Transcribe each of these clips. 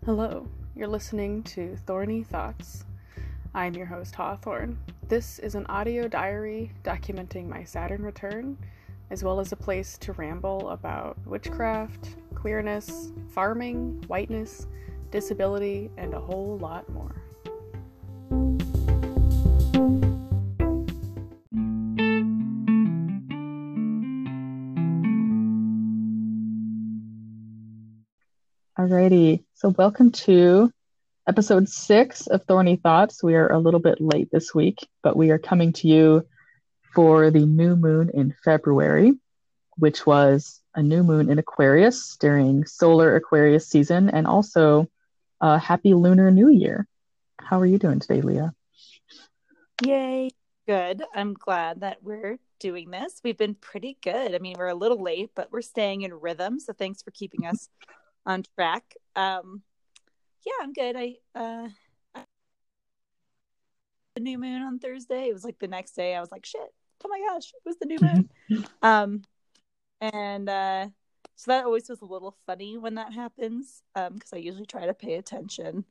Hello, you're listening to Thorny Thoughts. I'm your host, Hawthorne. This is an audio diary documenting my Saturn return, as well as a place to ramble about witchcraft, queerness, farming, whiteness, disability, and a whole lot more. Alrighty, so welcome to episode 6 of Thorny Thoughts. We are a little bit late this week, but we are coming to you for the new moon in February, which was a new moon in Aquarius during solar Aquarius season, and also a happy Lunar New Year. How are you doing today, Leah? Yay. Good. I'm glad that we're doing this. We've been pretty good. I mean, we're a little late, but we're staying in rhythm. So thanks for keeping us on track. Yeah, I'm good. The new moon on Thursday. It was like the next day. I was like, shit. Oh my gosh, it was the new moon. So that always was a little funny when that happens. Because I usually try to pay attention.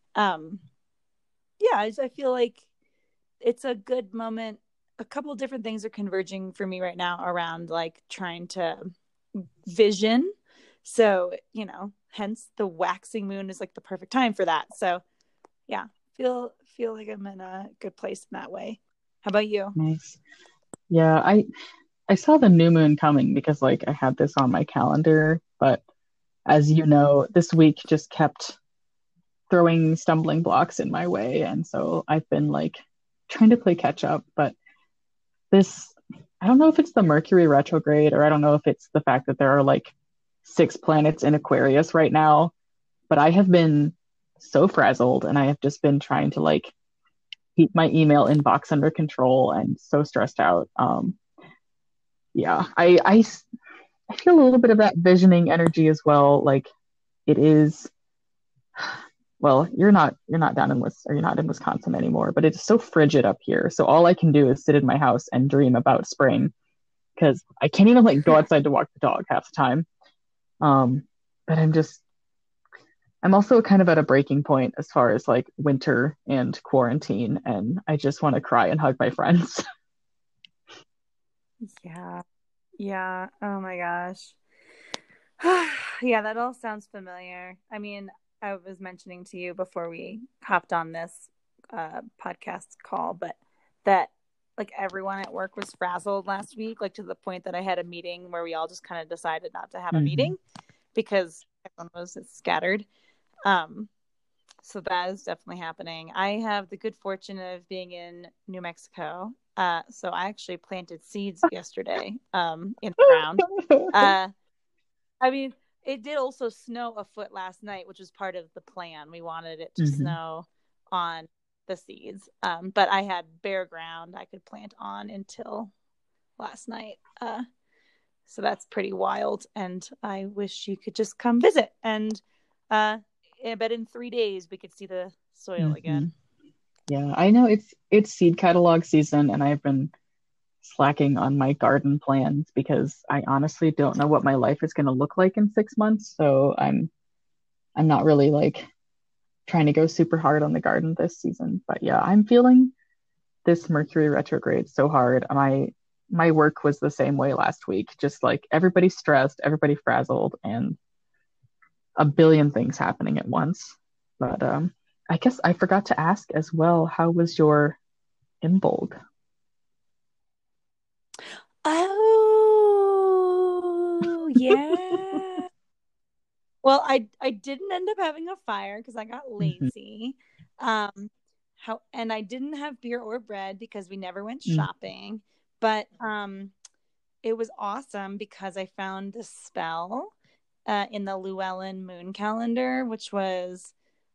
Yeah, I feel like it's a good moment. A couple of different things are converging for me right now around like trying to vision. So, hence the waxing moon is like the perfect time for that. So yeah, feel like I'm in a good place in that way. How about you? Nice. Yeah, I saw the new moon coming because like I had this on my calendar, but as you know, this week just kept throwing stumbling blocks in my way, and so I've been like trying to play catch up. But this, I don't know if it's the Mercury retrograde, or I don't know if it's the fact that there are like 6 planets in Aquarius right now, but I have been so frazzled, and I have just been trying to like keep my email inbox under control and so stressed out. Yeah, I feel a little bit of that visioning energy as well. Like it is, well, you're not down in Wis or you're not in Wisconsin anymore, but it's so frigid up here. So all I can do is sit in my house and dream about spring because I can't even like go outside to walk the dog half the time. Um, but I'm also kind of at a breaking point as far as like winter and quarantine, and I just want to cry and hug my friends. Yeah. Yeah. Oh my gosh. Yeah, that all sounds familiar. I mean, I was mentioning to you before we hopped on this podcast call, but that like everyone at work was frazzled last week, like to the point that I had a meeting where we all just kind of decided not to have a meeting because everyone was scattered. So that is definitely happening. I have the good fortune of being in New Mexico. So I actually planted seeds yesterday in the ground. I mean, it did also snow a foot last night, which was part of the plan. We wanted it to snow on the seeds. But I had bare ground I could plant on until last night. So that's pretty wild. And I wish you could just come visit. And I bet in 3 days we could see the soil again. Yeah, I know it's seed catalog season, and I've been slacking on my garden plans because I honestly don't know what my life is going to look like in 6 months. So I'm not really like trying to go super hard on the garden this season. But yeah, I'm feeling this Mercury retrograde so hard. My work was the same way last week. Just like everybody stressed, everybody frazzled, and a billion things happening at once. But I guess I forgot to ask as well, how was your Imbolg? Oh, yeah. Well, I didn't end up having a fire because I got lazy. And I didn't have beer or bread because we never went shopping. But it was awesome because I found the spell in the Llewellyn moon calendar, which was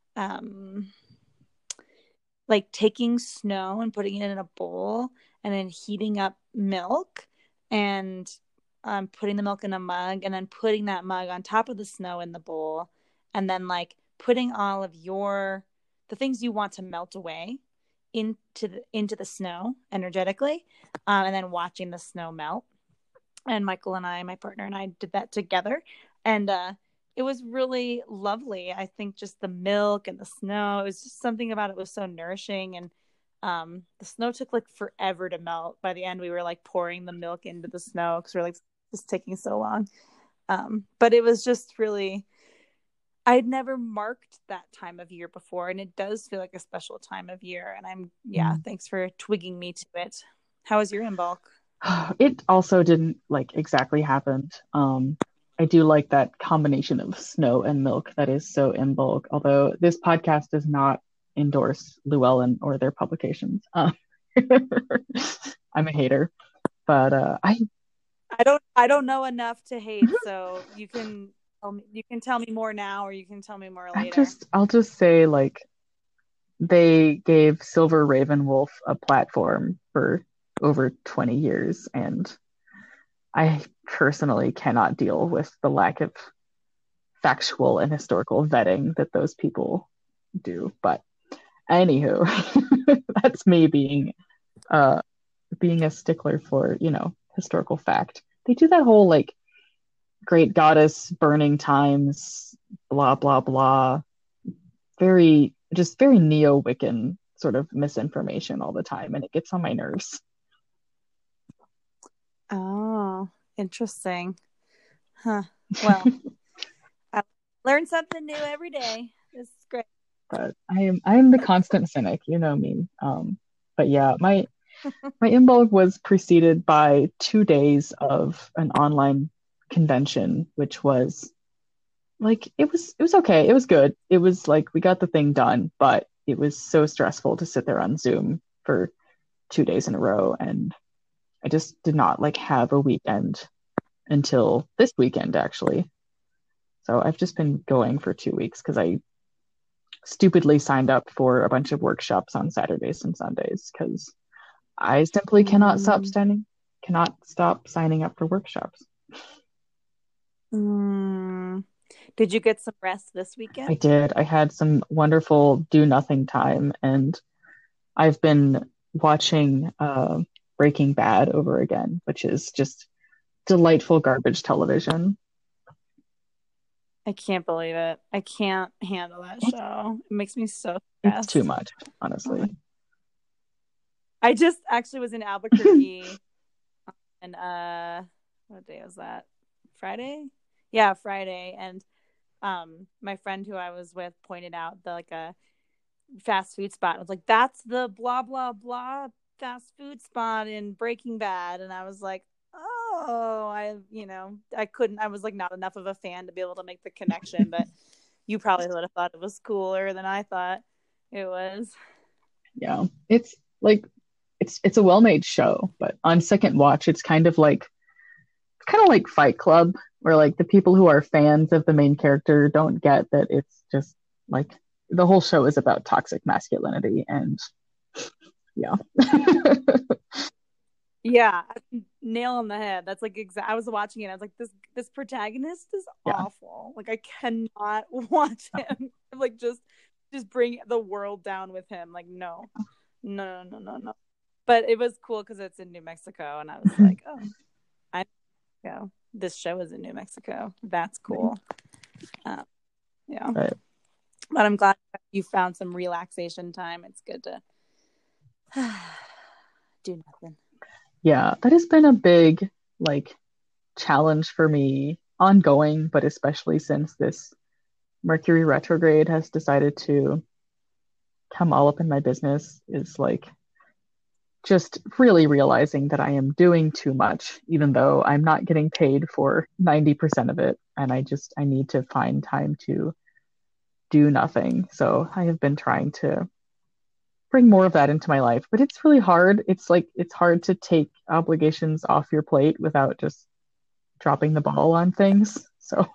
like taking snow and putting it in a bowl and then heating up milk and putting the milk in a mug and then putting that mug on top of the snow in the bowl and then like putting all of the things you want to melt away into the snow energetically, and then watching the snow melt. And Michael and I, my partner and I, did that together, and it was really lovely. I think just the milk and the snow, it was just something about it was so nourishing. And the snow took like forever to melt. By the end, we were like pouring the milk into the snow because we're like, it's taking so long. But it was just really, I'd never marked that time of year before, and it does feel like a special time of year. And thanks for twigging me to it. How was your Imbolc? It also didn't like exactly happen. I do like that combination of snow and milk that is so Imbolc, although this podcast does not endorse Llewellyn or their publications. I'm a hater, but I don't know enough to hate, so you can tell me more now, or you can tell me more later. I'll just say like they gave Silver Ravenwolf a platform for over 20 years, and I personally cannot deal with the lack of factual and historical vetting that those people do. But anywho, that's me being a stickler for, historical fact. They do that whole like great goddess burning times, blah blah blah. Very neo-Wiccan sort of misinformation all the time, and it gets on my nerves. Oh, interesting. Huh. Well, I learn something new every day. This is great. But I am the constant cynic, you know me. But yeah, my Imbolc was preceded by 2 days of an online convention, which was like it was okay. It was good. It was like we got the thing done, but it was so stressful to sit there on Zoom for 2 days in a row, and I just did not like have a weekend until this weekend actually. So I've just been going for 2 weeks because I stupidly signed up for a bunch of workshops on Saturdays and Sundays because I simply cannot stop signing up for workshops. Did you get some rest this weekend? I did. I had some wonderful do nothing time, and I've been watching Breaking Bad over again, which is just delightful garbage television. I can't believe it. I can't handle that show. It makes me so stressed. It's too much, honestly. I just actually was in Albuquerque and what day was that? Friday? Yeah, Friday. And my friend who I was with pointed out a fast food spot. I was like, that's the blah blah blah fast food spot in Breaking Bad. And I was like, oh, I was like not enough of a fan to be able to make the connection, but you probably would have thought it was cooler than I thought it was. Yeah, it's like it's a well-made show, but on second watch it's kind of like Fight Club, where like the people who are fans of the main character don't get that it's just like the whole show is about toxic masculinity. And yeah. Yeah, nail on the head. That's like I was watching it. I was like, this protagonist is awful. Like I cannot watch him. Like just bring the world down with him. Like no. But it was cool because it's in New Mexico, and I was like, oh, this show is in New Mexico. That's cool. Yeah. Right. But I'm glad you found some relaxation time. It's good to do nothing. Yeah, that has been a big like challenge for me, ongoing, but especially since this Mercury retrograde has decided to come all up in my business, is like just really realizing that I am doing too much, even though I'm not getting paid for 90% of it. And I need to find time to do nothing. So I have been trying to bring more of that into my life, but it's really hard. It's hard to take obligations off your plate without just dropping the ball on things. So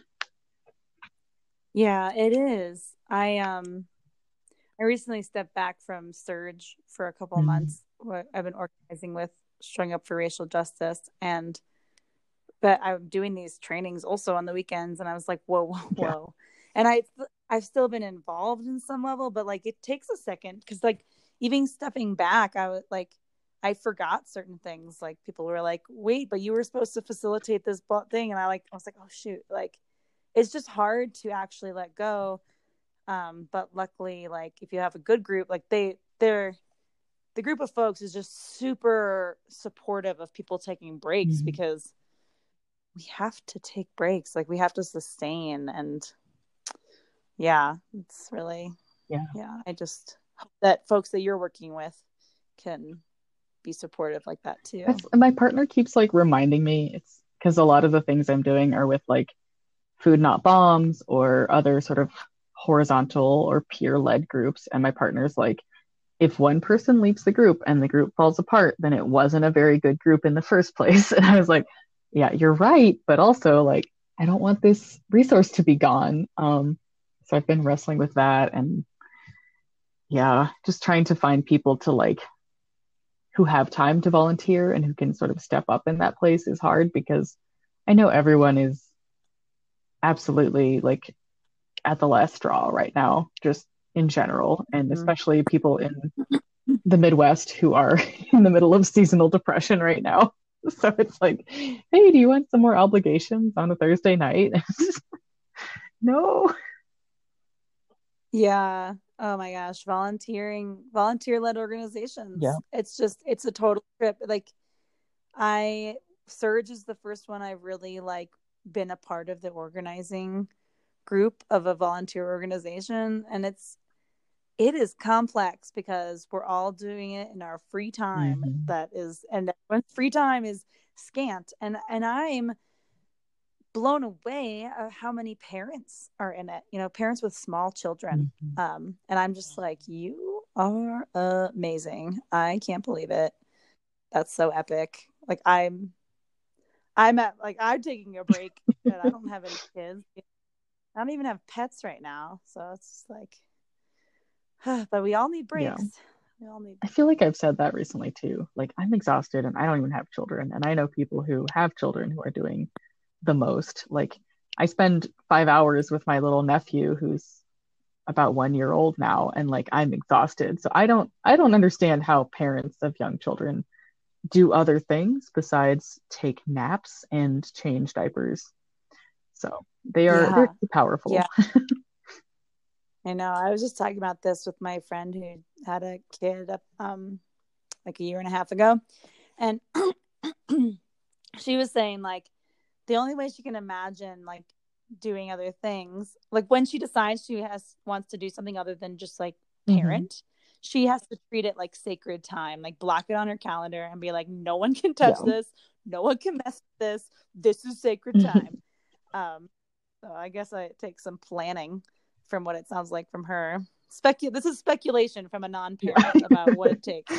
yeah, it is. I recently stepped back from Surge for a couple of months. I've been organizing with Showing Up for Racial Justice, but I'm doing these trainings also on the weekends, and I was like, whoa. Yeah. And I've still been involved in some level, but like it takes a second because like even stepping back, I forgot certain things. Like people were like, wait, but you were supposed to facilitate this thing, and I was like, oh shoot, like it's just hard to actually let go. But luckily, like if you have a good group, like they're the group of folks is just super supportive of people taking breaks because we have to take breaks. Like we have to sustain, and yeah, it's really, yeah. I just hope that folks that you're working with can be supportive like that too. My partner keeps like reminding me, it's because a lot of the things I'm doing are with like Food Not Bombs or other sort of horizontal or peer-led groups. And my partner's like, if one person leaves the group and the group falls apart, then it wasn't a very good group in the first place. And I was like, yeah, you're right. But also like, I don't want this resource to be gone. So I've been wrestling with that, and yeah, just trying to find people to like who have time to volunteer and who can sort of step up in that place is hard, because I know everyone is absolutely like at the last straw right now, just in general, and especially people in the Midwest who are in the middle of seasonal depression right now. So it's like, hey, do you want some more obligations on a Thursday night? No. Yeah. Oh my gosh. Volunteer-led organizations. Yeah. It's a total trip. Like Surge is the first one I've really like been a part of the organizing group of a volunteer organization. And it is complex because we're all doing it in our free time. And when free time is scant. And I'm blown away at how many parents are in it, parents with small children. And I'm just like, you are amazing. I can't believe it. That's so epic. Like I'm taking a break, and I don't have any kids. I don't even have pets right now. So it's just like, but we all need breaks. Yeah. We all need. I feel like I've said that recently too. Like I'm exhausted and I don't even have children. And I know people who have children who are doing the most. Like I spend 5 hours with my little nephew who's about 1 year old now, and like I'm exhausted. So I don't understand how parents of young children do other things besides take naps and change diapers. So they're powerful. Yeah. I know. I was just talking about this with my friend who had a kid like a year and a half ago, and she was saying like the only way she can imagine like doing other things, like when she decides she wants to do something other than just like parent, she has to treat it like sacred time, like block it on her calendar and be like, no one can touch this, no one can mess with this. This is sacred time. So I guess it takes some planning from what it sounds like from her. This is speculation from a non-parent about what it takes.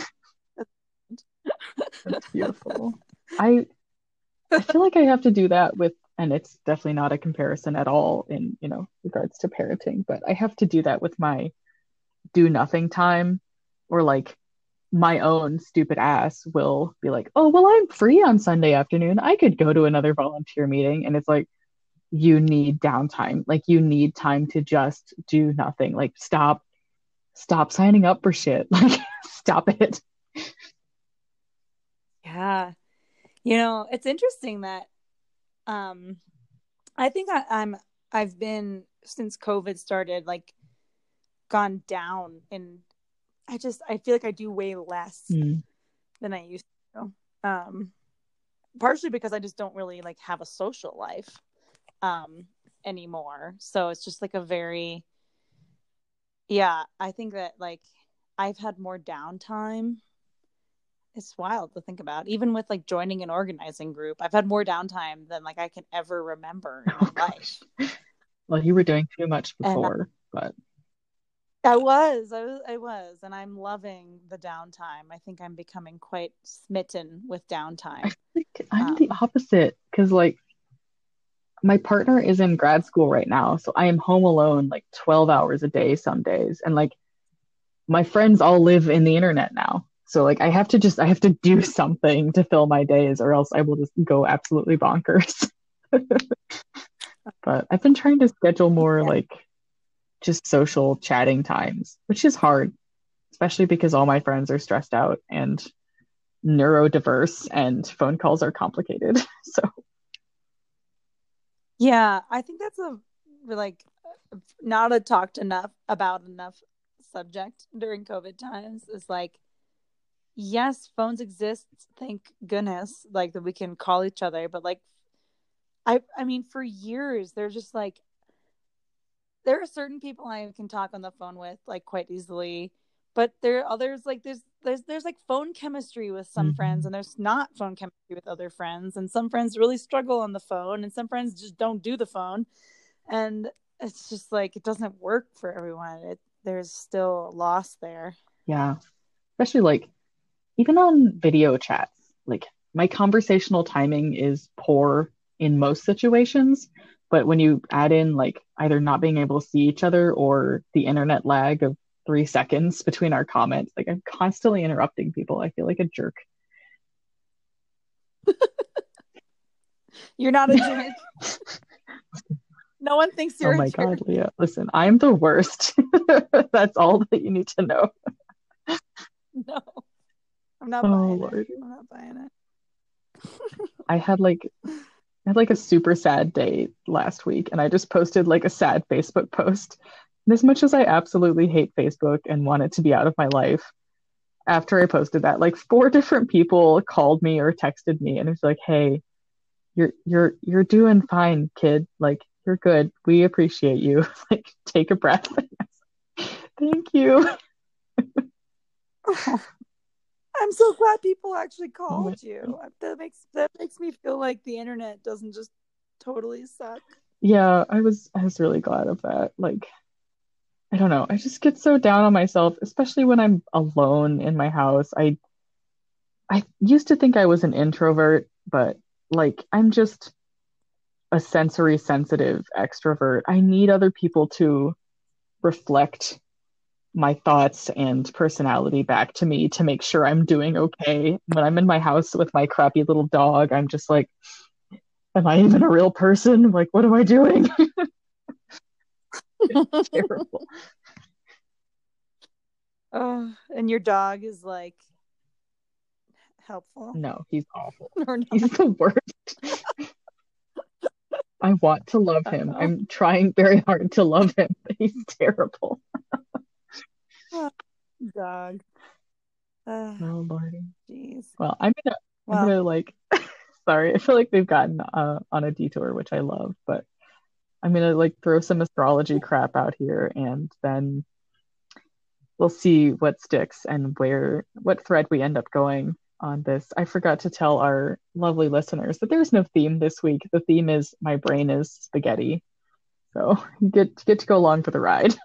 That's beautiful. I feel like I have to do that with, and it's definitely not a comparison at all in, regards to parenting, but I have to do that with my do nothing time, or like my own stupid ass will be like, oh, well, I'm free on Sunday afternoon. I could go to another volunteer meeting. And it's like, you need downtime. Like you need time to just do nothing. Like stop signing up for shit. Like stop it. Yeah. It's interesting that I think I've been, since COVID started, like gone down, and I feel like I do way less than I used to. Partially because I just don't really like have a social life anymore. So it's just like I think that like I've had more downtime. It's wild to think about. Even with like joining an organizing group, I've had more downtime than like I can ever remember in my life. Well, you were doing too much before, but I was, and I'm loving the downtime. I think I'm becoming quite smitten with downtime. I think I'm the opposite, because like my partner is in grad school right now, so I am home alone like 12 hours a day some days, and like my friends all live in the internet now. So like I have to do something to fill my days, or else I will just go absolutely bonkers. But I've been trying to schedule more like just social chatting times, which is hard, especially because all my friends are stressed out and neurodiverse and phone calls are complicated. So Yeah, I think that's a like not a talked enough about enough subject during COVID times is like, yes, phones exist, thank goodness, like that we can call each other, but like I mean for years they're just like there are certain people I can talk on the phone with like quite easily, but there are others like there's like phone chemistry with some friends, Mhm. and there's not phone chemistry with other friends, and some friends really struggle on the phone, and some friends just don't do the phone, and it's just like it doesn't work for everyone. There's still a loss there. Yeah, especially like even on video chats, like my conversational timing is poor in most situations, but when you add in like either not being able to see each other or the internet lag of 3 seconds between our comments, like I'm constantly interrupting people. I feel like a jerk. You're not a jerk. No one thinks Oh you're a my jerk. God, Leah. Listen, I'm the worst. That's all that you need to know. No, I'm not Oh buying it. Lord. I'm not buying I had like a super sad day last week, and I just posted like a sad Facebook post. And as much as I absolutely hate Facebook and want it to be out of my life, after I posted that, like four different people called me or texted me and it's like, "Hey, you're doing fine, kid. Like you're good. We appreciate you. Like take a breath." Thank you. it. I'm so glad people actually Oh my- called you. That makes me feel like the internet doesn't just totally suck. Yeah, I was really glad of that. Like I don't know. I just get so down on myself, especially when I'm alone in my house. I used to think I was an introvert, but like I'm just a sensory sensitive extrovert. I need other people to reflect my thoughts and personality back to me to make sure I'm doing okay. When I'm in my house with my crappy little dog, I'm just like, am I even a real person? Like, what am I doing? It's terrible. Oh, and your dog is like helpful No, he's awful. or He's not? the worst. I want to love him. Oh, I'm trying very hard to love him, but he's terrible. dog. Oh Lordy. Jeez. Well, I'm Well, gonna like sorry, I feel like they've gotten on a detour, which I love, but I'm gonna like throw some astrology crap out here and then we'll see what sticks and what thread we end up going on this. I forgot to tell our lovely listeners that there's no theme this week. The theme is my brain is spaghetti. So you get to go along for the ride.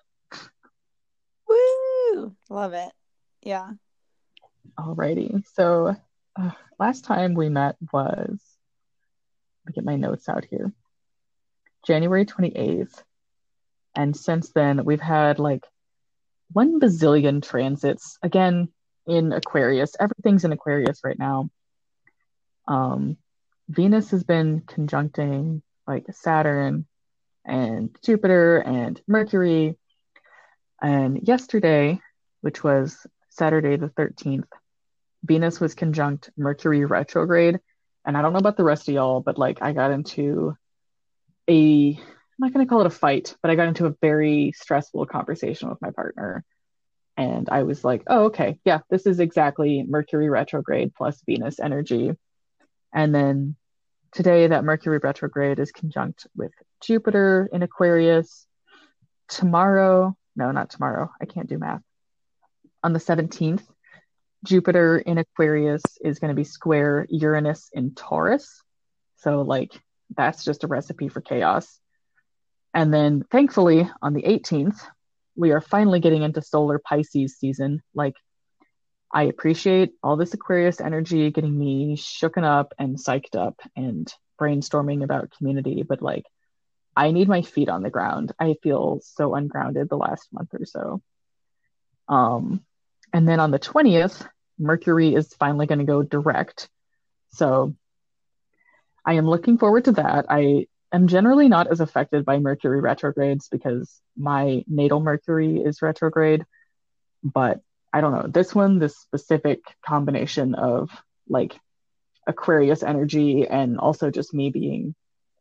woo! Love it. Yeah. Alrighty. So last time we met was, let me get my notes out here, January 28th. And since then, we've had like 1 bazillion transits. Again, in Aquarius. Everything's in Aquarius right now. Um, Venus has been conjuncting like Saturn and Jupiter and Mercury. And yesterday, which was Saturday the 13th, Venus was conjunct Mercury retrograde. And I don't know about the rest of y'all, but like I got into I'm not going to call it a fight, but I got into a very stressful conversation with my partner. And I was like, oh, okay, yeah, this is exactly Mercury retrograde plus Venus energy. And then today, that Mercury retrograde is conjunct with Jupiter in Aquarius. Tomorrow, no, not tomorrow, I can't do math. On the 17th, Jupiter in Aquarius is going to be square Uranus in Taurus. So, like, that's just a recipe for chaos. And then, thankfully, on the 18th, we are finally getting into solar Pisces season. Like, I appreciate all this Aquarius energy getting me shooken up and psyched up and brainstorming about community, but like, I need my feet on the ground. I feel so ungrounded the last month or so. Um, and then on the 20th, Mercury is finally going to go direct. So I am looking forward to that. I am generally not as affected by Mercury retrogrades because my natal Mercury is retrograde, but I don't know. This specific combination of like Aquarius energy and also just me being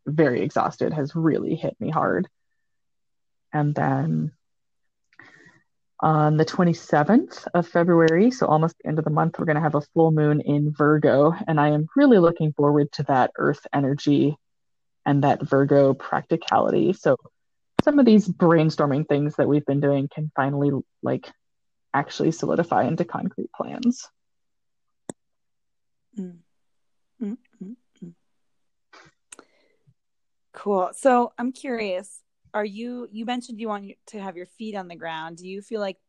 very exhausted has really hit me hard. And then on the 27th of February, so almost the end of the month, we're going to have a full moon in Virgo. And I am really looking forward to that earth energy and that Virgo practicality. So some of these brainstorming things that we've been doing can finally like actually solidify into concrete plans. Mm. Mm, mm, mm. Cool. So I'm curious, you mentioned you want to have your feet on the ground. Do you feel like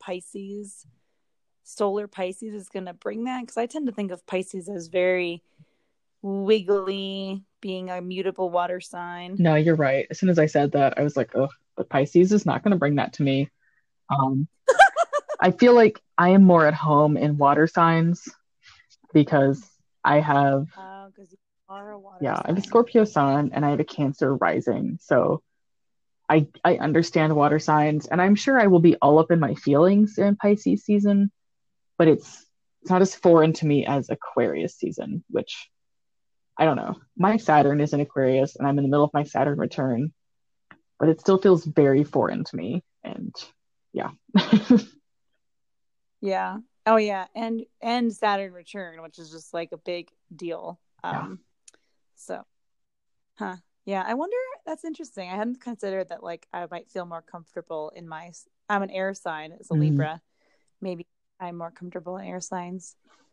solar Pisces is going to bring that? Because I tend to think of Pisces as very wiggly, being a mutable water sign. No, you're right. As soon as I said that, I was like, oh, but Pisces is not going to bring that to me. I feel like I am more at home in water signs because I have, because you are a water yeah, sign. I have a Scorpio sun and I have a Cancer rising. So I understand water signs, and I'm sure I will be all up in my feelings in Pisces season, but it's not as foreign to me as Aquarius season, which I don't know. My Saturn is in Aquarius, and I'm in the middle of my Saturn return, but it still feels very foreign to me. And yeah. Yeah. Oh yeah. And Saturn return, which is just like a big deal. Yeah. So, yeah, I wonder, that's interesting. I hadn't considered that like I might feel more comfortable I'm an air sign as a Libra. Maybe I'm more comfortable in air signs.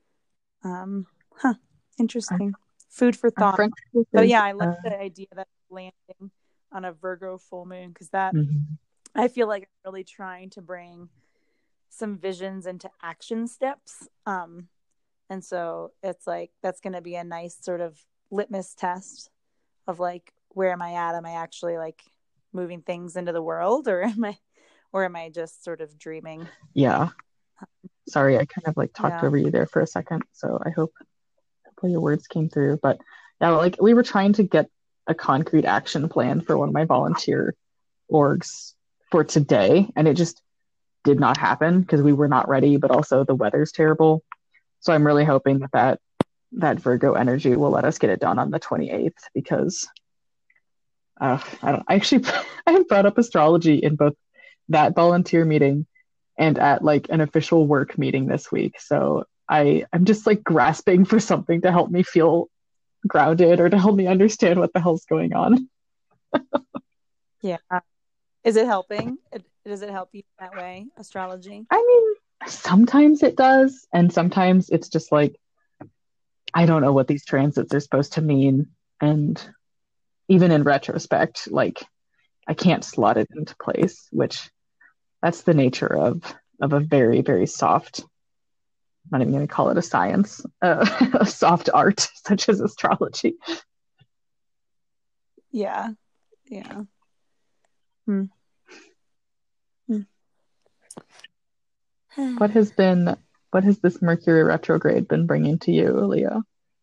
Interesting. Food for thought. But yeah, I like the idea that landing on a Virgo full moon, because that I feel like I'm really trying to bring some visions into action steps. And so it's like that's going to be a nice sort of litmus test of like, where am I at? Am I actually like moving things into the world, or am I just sort of dreaming? Yeah. Sorry, I kind of like talked over you there for a second, so I hope your words came through. But yeah, like we were trying to get a concrete action plan for one of my volunteer orgs for today, and it just did not happen because we were not ready, but also the weather's terrible. So I'm really hoping that Virgo energy will let us get it done on the 28th, because I have brought up astrology in both that volunteer meeting and at like an official work meeting this week. So I'm just like grasping for something to help me feel grounded or to help me understand what the hell's going on. Yeah. Is it helping? Does it help you that way, astrology? I mean, sometimes it does. And sometimes it's just like, I don't know what these transits are supposed to mean. And even in retrospect, like I can't slot it into place, which that's the nature of a very, very soft, I'm not even going to call it a science, a soft art such as astrology. Yeah. Yeah. What has this Mercury retrograde been bringing to you, Leah?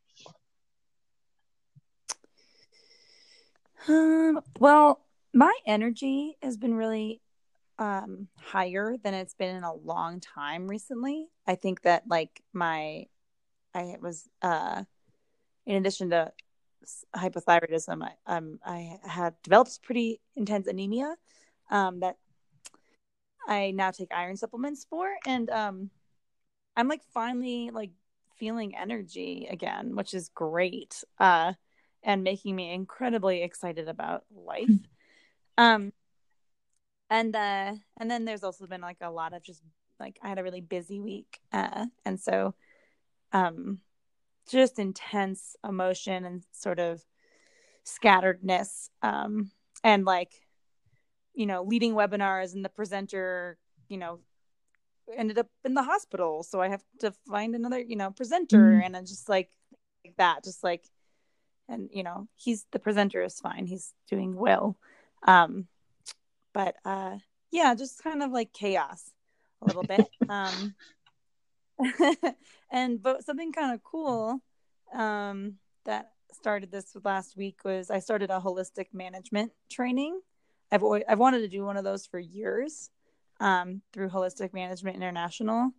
Well, my energy has been really higher than it's been in a long time recently. I think that like I was in addition to hypothyroidism, I had developed pretty intense anemia that I now take iron supplements for, and I'm like finally like feeling energy again, which is great, and making me incredibly excited about life. And then there's also been like a lot of just like I had a really busy week, and so just intense emotion and sort of scatteredness, and like leading webinars, and the presenter ended up in the hospital, so I have to find another presenter, and I'm just like that, just like, and the presenter is fine, he's doing well, but yeah, just kind of like chaos a little bit. But something kind of cool that started this last week was I started a holistic management training. I've wanted to do one of those for years, through Holistic Management International,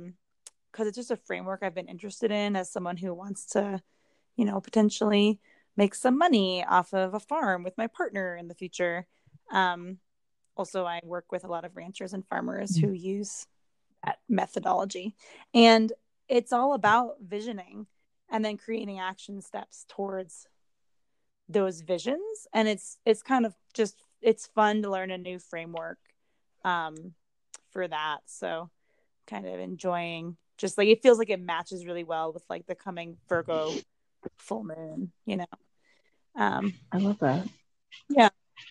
because it's just a framework I've been interested in as someone who wants to potentially make some money off of a farm with my partner in the future. Also, I work with a lot of ranchers and farmers who use that methodology. And it's all about visioning and then creating action steps towards those visions. And it's kind of just, it's fun to learn a new framework for that. So kind of enjoying, just like, it feels like it matches really well with like the coming Virgo full moon, you know. I love that. Yeah.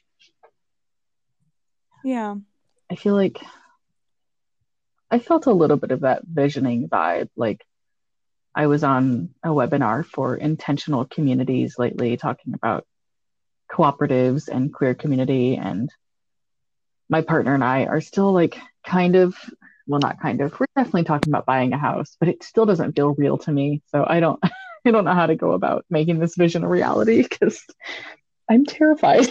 I feel like I felt a little bit of that visioning vibe. Like I was on a webinar for intentional communities lately talking about cooperatives and queer community, and my partner and I are still like well, not kind of, we're definitely talking about buying a house, but it still doesn't feel real to me. So I don't I don't know how to go about making this vision a reality because I'm terrified.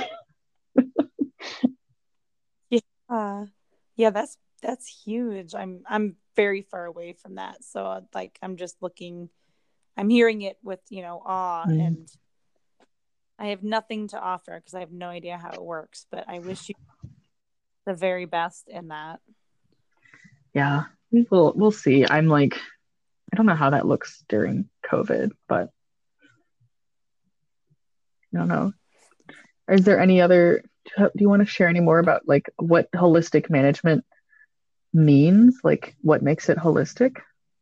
Yeah, that's huge. I'm very far away from that. So like I'm hearing it with, awe, and I have nothing to offer because I have no idea how it works, but I wish you the very best in that. Yeah, we'll see. I'm like, I don't know how that looks during COVID, but I don't know. Is there any other, do you want to share any more about like what holistic management means? Like what makes it holistic?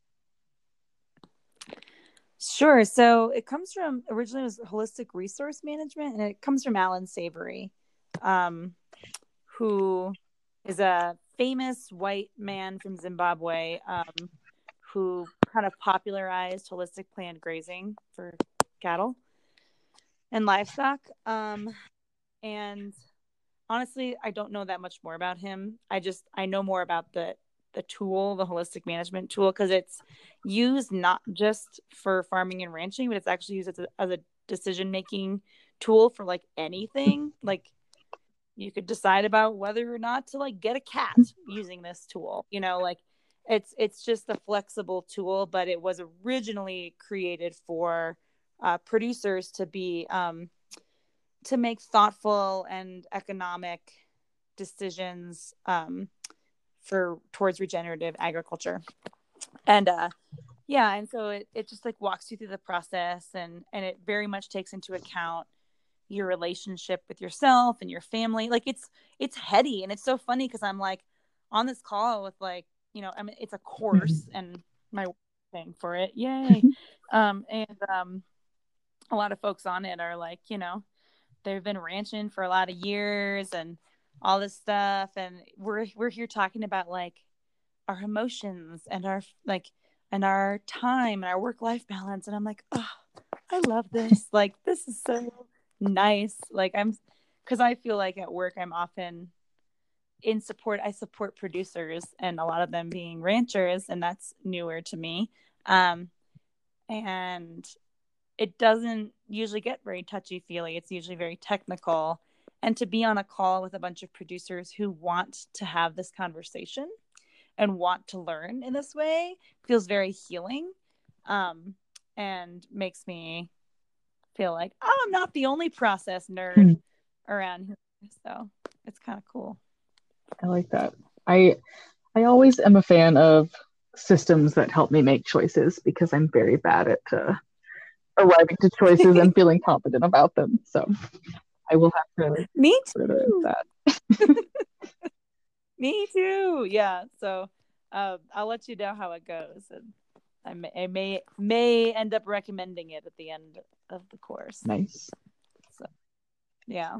Sure. So it comes from, originally it was holistic resource management, and it comes from Alan Savory, who is a famous white man from Zimbabwe, who kind of popularized holistic planned grazing for cattle and livestock. And honestly, I don't know that much more about him. I know more about the tool, the holistic management tool, because it's used not just for farming and ranching, but it's actually used as a decision-making tool for like anything. Like you could decide about whether or not to like get a cat using this tool, like it's just a flexible tool, but it was originally created for producers to be to make thoughtful and economic decisions towards regenerative agriculture. And and so it just like walks you through the process, and it very much takes into account your relationship with yourself and your family. Like it's heady, and it's so funny because I'm like on this call with like, I mean, it's a course and my paying for it. Yay. And a lot of folks on it are like, they've been ranching for a lot of years and all this stuff. And we're here talking about like our emotions and our time and our work-life balance. And I'm like, oh, I love this. Like, this is so nice. Like because I feel like at work, I'm often I support producers, and a lot of them being ranchers, and that's newer to me. And it doesn't usually get very touchy-feely. It's usually very technical. And to be on a call with a bunch of producers who want to have this conversation and want to learn in this way feels very healing, and makes me feel like, oh, I'm not the only process nerd around here. So it's kind of cool. I like that. I always am a fan of systems that help me make choices because I'm very bad at arriving to choices and feeling confident about them. So I will have to Me too. that. Me too. Yeah. So I'll let you know how it goes, and I may end up recommending it at the end of the course. Nice. So yeah.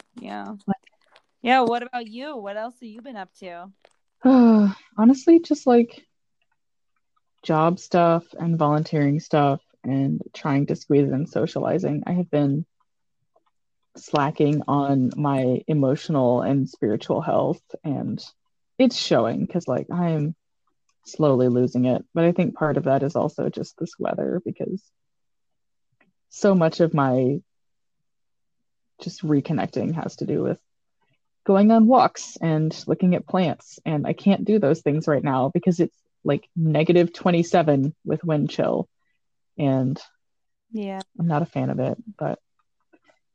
What about you? What else have you been up to? Honestly, just like job stuff and volunteering stuff and trying to squeeze in socializing. I have been slacking on my emotional and spiritual health, and it's showing because like I'm slowly losing it. But I think part of that is also just this weather, because so much of my just reconnecting has to do with going on walks and looking at plants, and I can't do those things right now because it's like -27 with wind chill, and yeah, I'm not a fan of it. But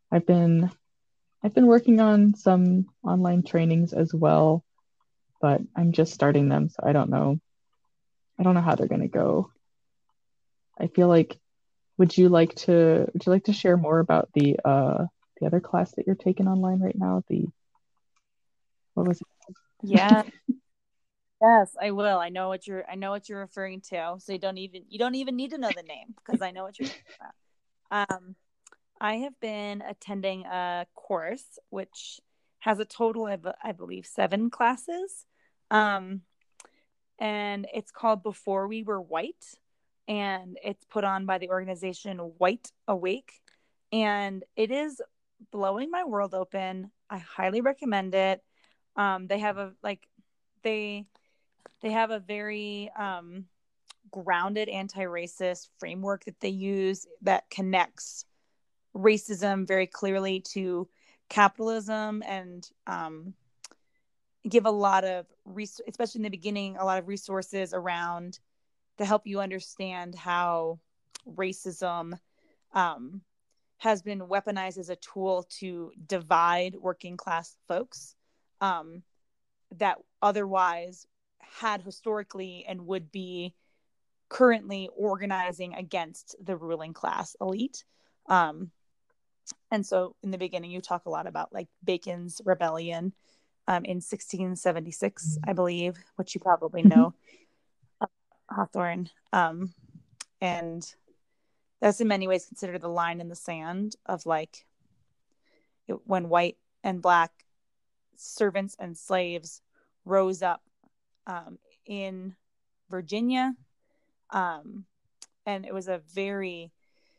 I've been working on some online trainings as well, but I'm just starting them, so I don't know. I don't know how they're gonna go. I feel like would you like to share more about the other class that you're taking online right now? The what was Yeah. Yes, I will. I know what you're referring to. So you don't even need to know the name because I know what you're talking about. I have been attending a course which has a total of, I believe, 7 classes. Um, and it's called Before We Were White. And it's put on by the organization White Awake. And it is blowing my world open. I highly recommend it. They have a like they have a very grounded anti-racist framework that they use that connects racism very clearly to capitalism and give a lot of especially in the beginning, a lot of resources around to help you understand how racism um, has been weaponized as a tool to divide working class folks um, that otherwise had historically and would be currently organizing against the ruling class elite. Um, and so in the beginning, you talk a lot about like Bacon's rebellion in 1676, I believe, which you probably it? know, Hawthorne. And that's in many ways considered the line in the sand of like when white and black servants and slaves rose up in Virginia. And it was a very,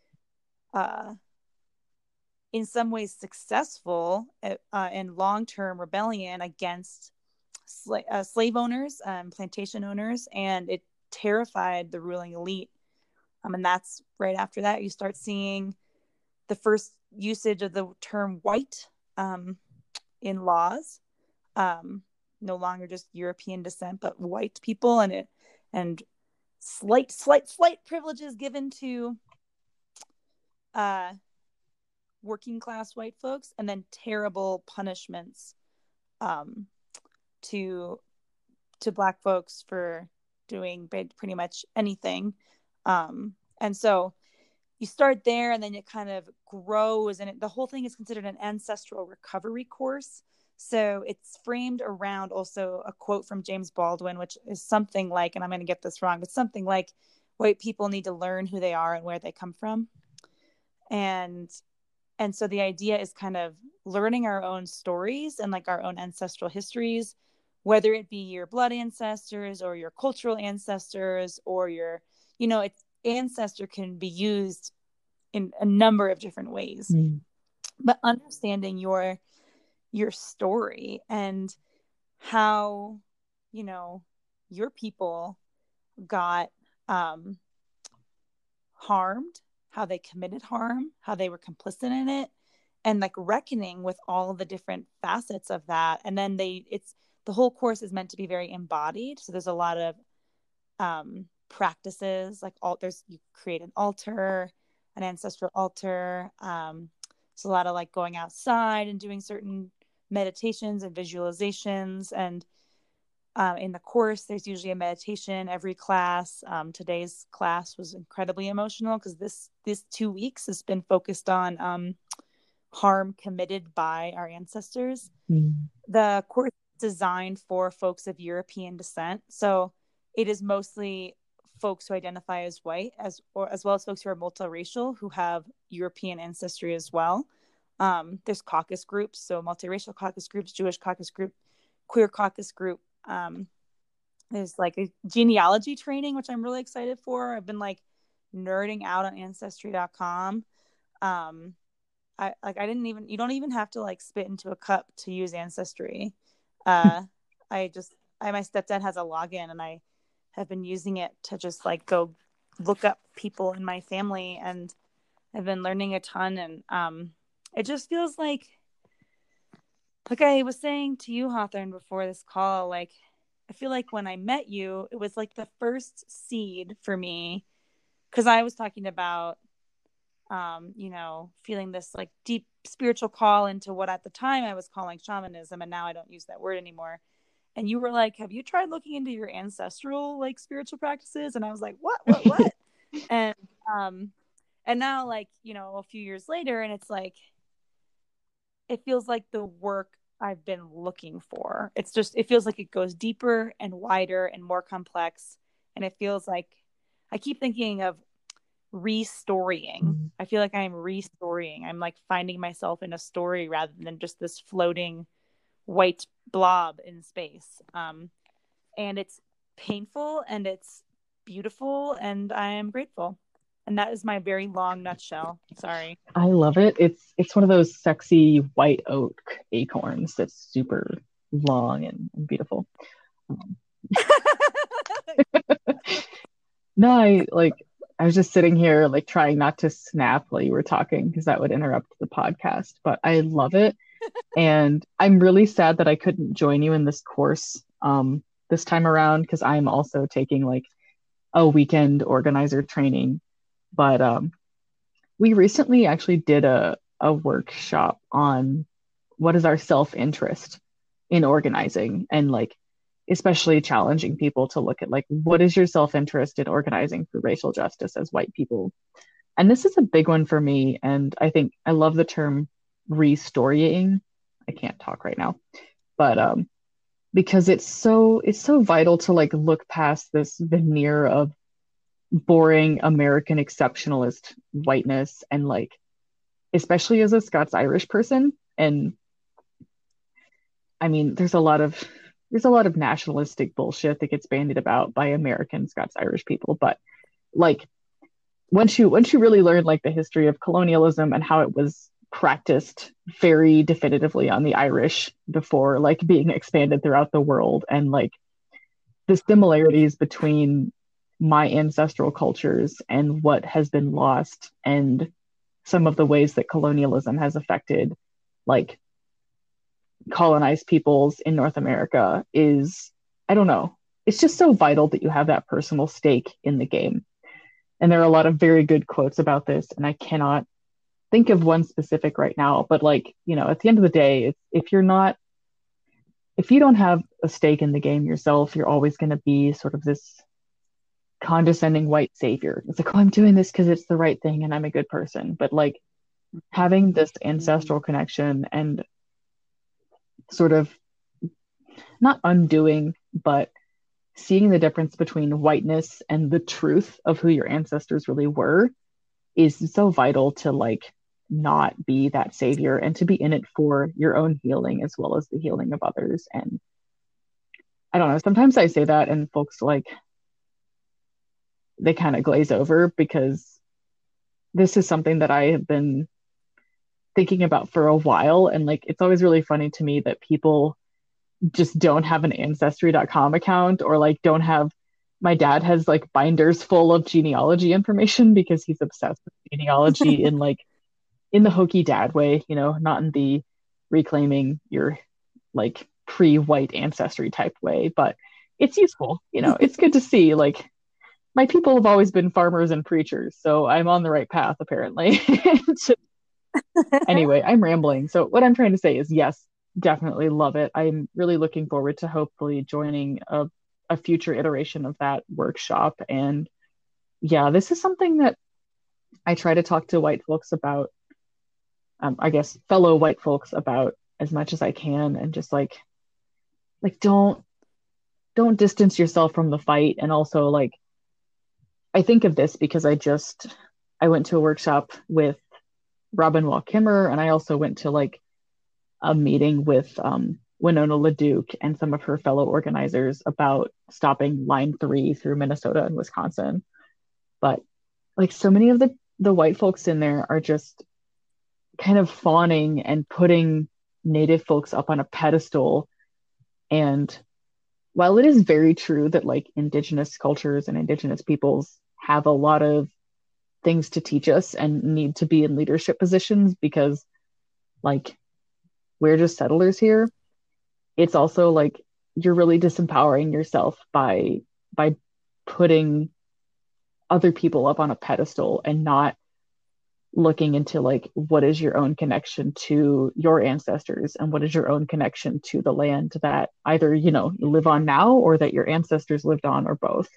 in some ways, successful and long-term rebellion against slave owners, plantation owners, and it terrified the ruling elite. And that's right after that you start seeing the first usage of the term white in laws. No longer just European descent, but white people, and slight privileges given to uh, working class white folks, and then terrible punishments um, to black folks for doing pretty much anything. And so you start there, and then it kind of grows, and the whole thing is considered an ancestral recovery course. So it's framed around also a quote from James Baldwin, which is something like, and I'm going to get this wrong, but something like, white people need to learn who they are and where they come from. And so the idea is kind of learning our own stories and like our own ancestral histories, whether it be your blood ancestors or your cultural ancestors or your, ancestor can be used in a number of different ways. But understanding your story and how, your people got harmed, how they committed harm, how they were complicit in it, and like reckoning with all of the different facets of that. And then the whole course is meant to be very embodied. So there's a lot of practices like you create an altar, an ancestral altar. So a lot of like going outside and doing certain meditations and visualizations. And in the course, there's usually a meditation every class. Today's class was incredibly emotional because this 2 weeks has been focused on harm committed by our ancestors. The course is designed for folks of European descent. So it is mostly folks who identify as white, as well as folks who are multiracial who have European ancestry as well. There's caucus groups, so multiracial caucus groups, Jewish caucus group, queer caucus group. There's like a genealogy training, which I'm really excited for. I've been like nerding out on ancestry.com. You don't even have to like spit into a cup to use Ancestry. My stepdad has a login, and I have been using it to just like go look up people in my family, and I've been learning a ton. And it just feels like I was saying to you, Hawthorne, before this call, like I feel like when I met you, it was like the first seed for me, because I was talking about feeling this like deep spiritual call into what at the time I was calling shamanism, and now I don't use that word anymore. And you were like, have you tried looking into your ancestral like spiritual practices? And I was like, what? and now, like, a few years later, and it's like, it feels like the work I've been looking for. It feels like it goes deeper and wider and more complex. And it feels like I keep thinking of restorying. I feel like I'm restorying. I'm like finding myself in a story rather than just this floating white blob in space. And it's painful and it's beautiful, and I am grateful. And that is my very long nutshell. Sorry. I love it. It's one of those sexy white oak acorns that's super long and beautiful. No, I was just sitting here like trying not to snap while you were talking because that would interrupt the podcast, but I love it. And I'm really sad that I couldn't join you in this course this time around because I'm also taking like a weekend organizer training. But we recently actually did a workshop on what is our self-interest in organizing, and like especially challenging people to look at like what is your self-interest in organizing for racial justice as white people. And this is a big one for me, and I think I love the term restorying. I can't talk right now, but because it's so vital to like look past this veneer of boring American exceptionalist whiteness, and like especially as a Scots Irish person. And I mean there's a lot of nationalistic bullshit that gets bandied about by American Scots Irish people, but like once you really learn like the history of colonialism and how it was practiced very definitively on the Irish before like being expanded throughout the world, and like the similarities between my ancestral cultures and what has been lost, and some of the ways that colonialism has affected like colonized peoples in North America, is, I don't know, it's just so vital that you have that personal stake in the game. And there are a lot of very good quotes about this, and I cannot think of one specific right now, but like, at the end of the day, if you don't have a stake in the game yourself, you're always going to be sort of this condescending white savior. It's like, oh, I'm doing this because it's the right thing and I'm a good person. But like having this ancestral connection and sort of not undoing, but seeing the difference between whiteness and the truth of who your ancestors really were is so vital to like not be that savior and to be in it for your own healing as well as the healing of others. And I don't know, sometimes I say that and folks like they kind of glaze over, because this is something that I have been thinking about for a while, and like it's always really funny to me that people just don't have an ancestry.com account, or like don't have, my dad has like binders full of genealogy information because he's obsessed with genealogy in like in the hokey dad way, not in the reclaiming your like pre-white ancestry type way, but it's useful. It's good to see like my people have always been farmers and preachers, so I'm on the right path apparently. Anyway, I'm rambling. So what I'm trying to say is yes, definitely love it. I'm really looking forward to hopefully joining a future iteration of that workshop. And yeah, this is something that I try to talk to white folks about, I guess fellow white folks about as much as I can, and just like don't distance yourself from the fight. And also like I think of this because I went to a workshop with Robin Wall Kimmer, and I also went to like a meeting with Winona LaDuke and some of her fellow organizers about stopping Line 3 through Minnesota and Wisconsin. But like so many of the white folks in there are just kind of fawning and putting Native folks up on a pedestal. And while it is very true that like Indigenous cultures and Indigenous peoples have a lot of things to teach us and need to be in leadership positions because like we're just settlers here, it's also like you're really disempowering yourself by putting other people up on a pedestal and not looking into like what is your own connection to your ancestors and what is your own connection to the land that either, you know, you live on now or that your ancestors lived on, or both.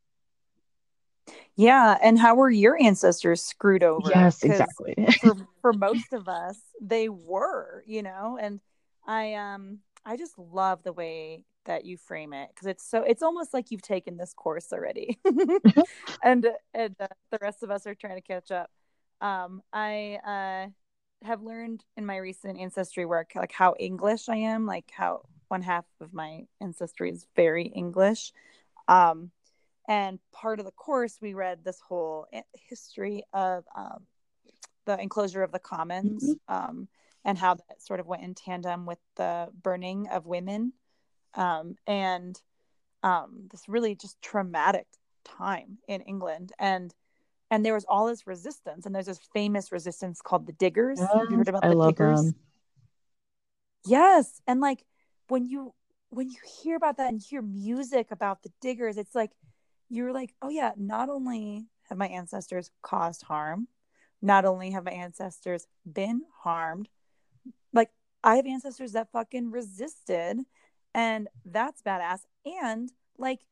Yeah, and how were your ancestors screwed over? Yes, Because exactly. for most of us, they were, and I just love the way that you frame it because it's almost like you've taken this course already, and the rest of us are trying to catch up. I have learned in my recent ancestry work like how English I am, like how one half of my ancestry is very English. Um, and part of the course, we read this whole history of the enclosure of the commons, and how that sort of went in tandem with the burning of women, and this really just traumatic time in England. And there was all this resistance, and there's this famous resistance called the Diggers. Have you heard Yes, about I the love Diggers? them. Yes, and like when you hear about that and hear music about the Diggers, it's like you're like, oh yeah, not only have my ancestors caused harm, not only have my ancestors been harmed, like I have ancestors that fucking resisted, and that's badass. And like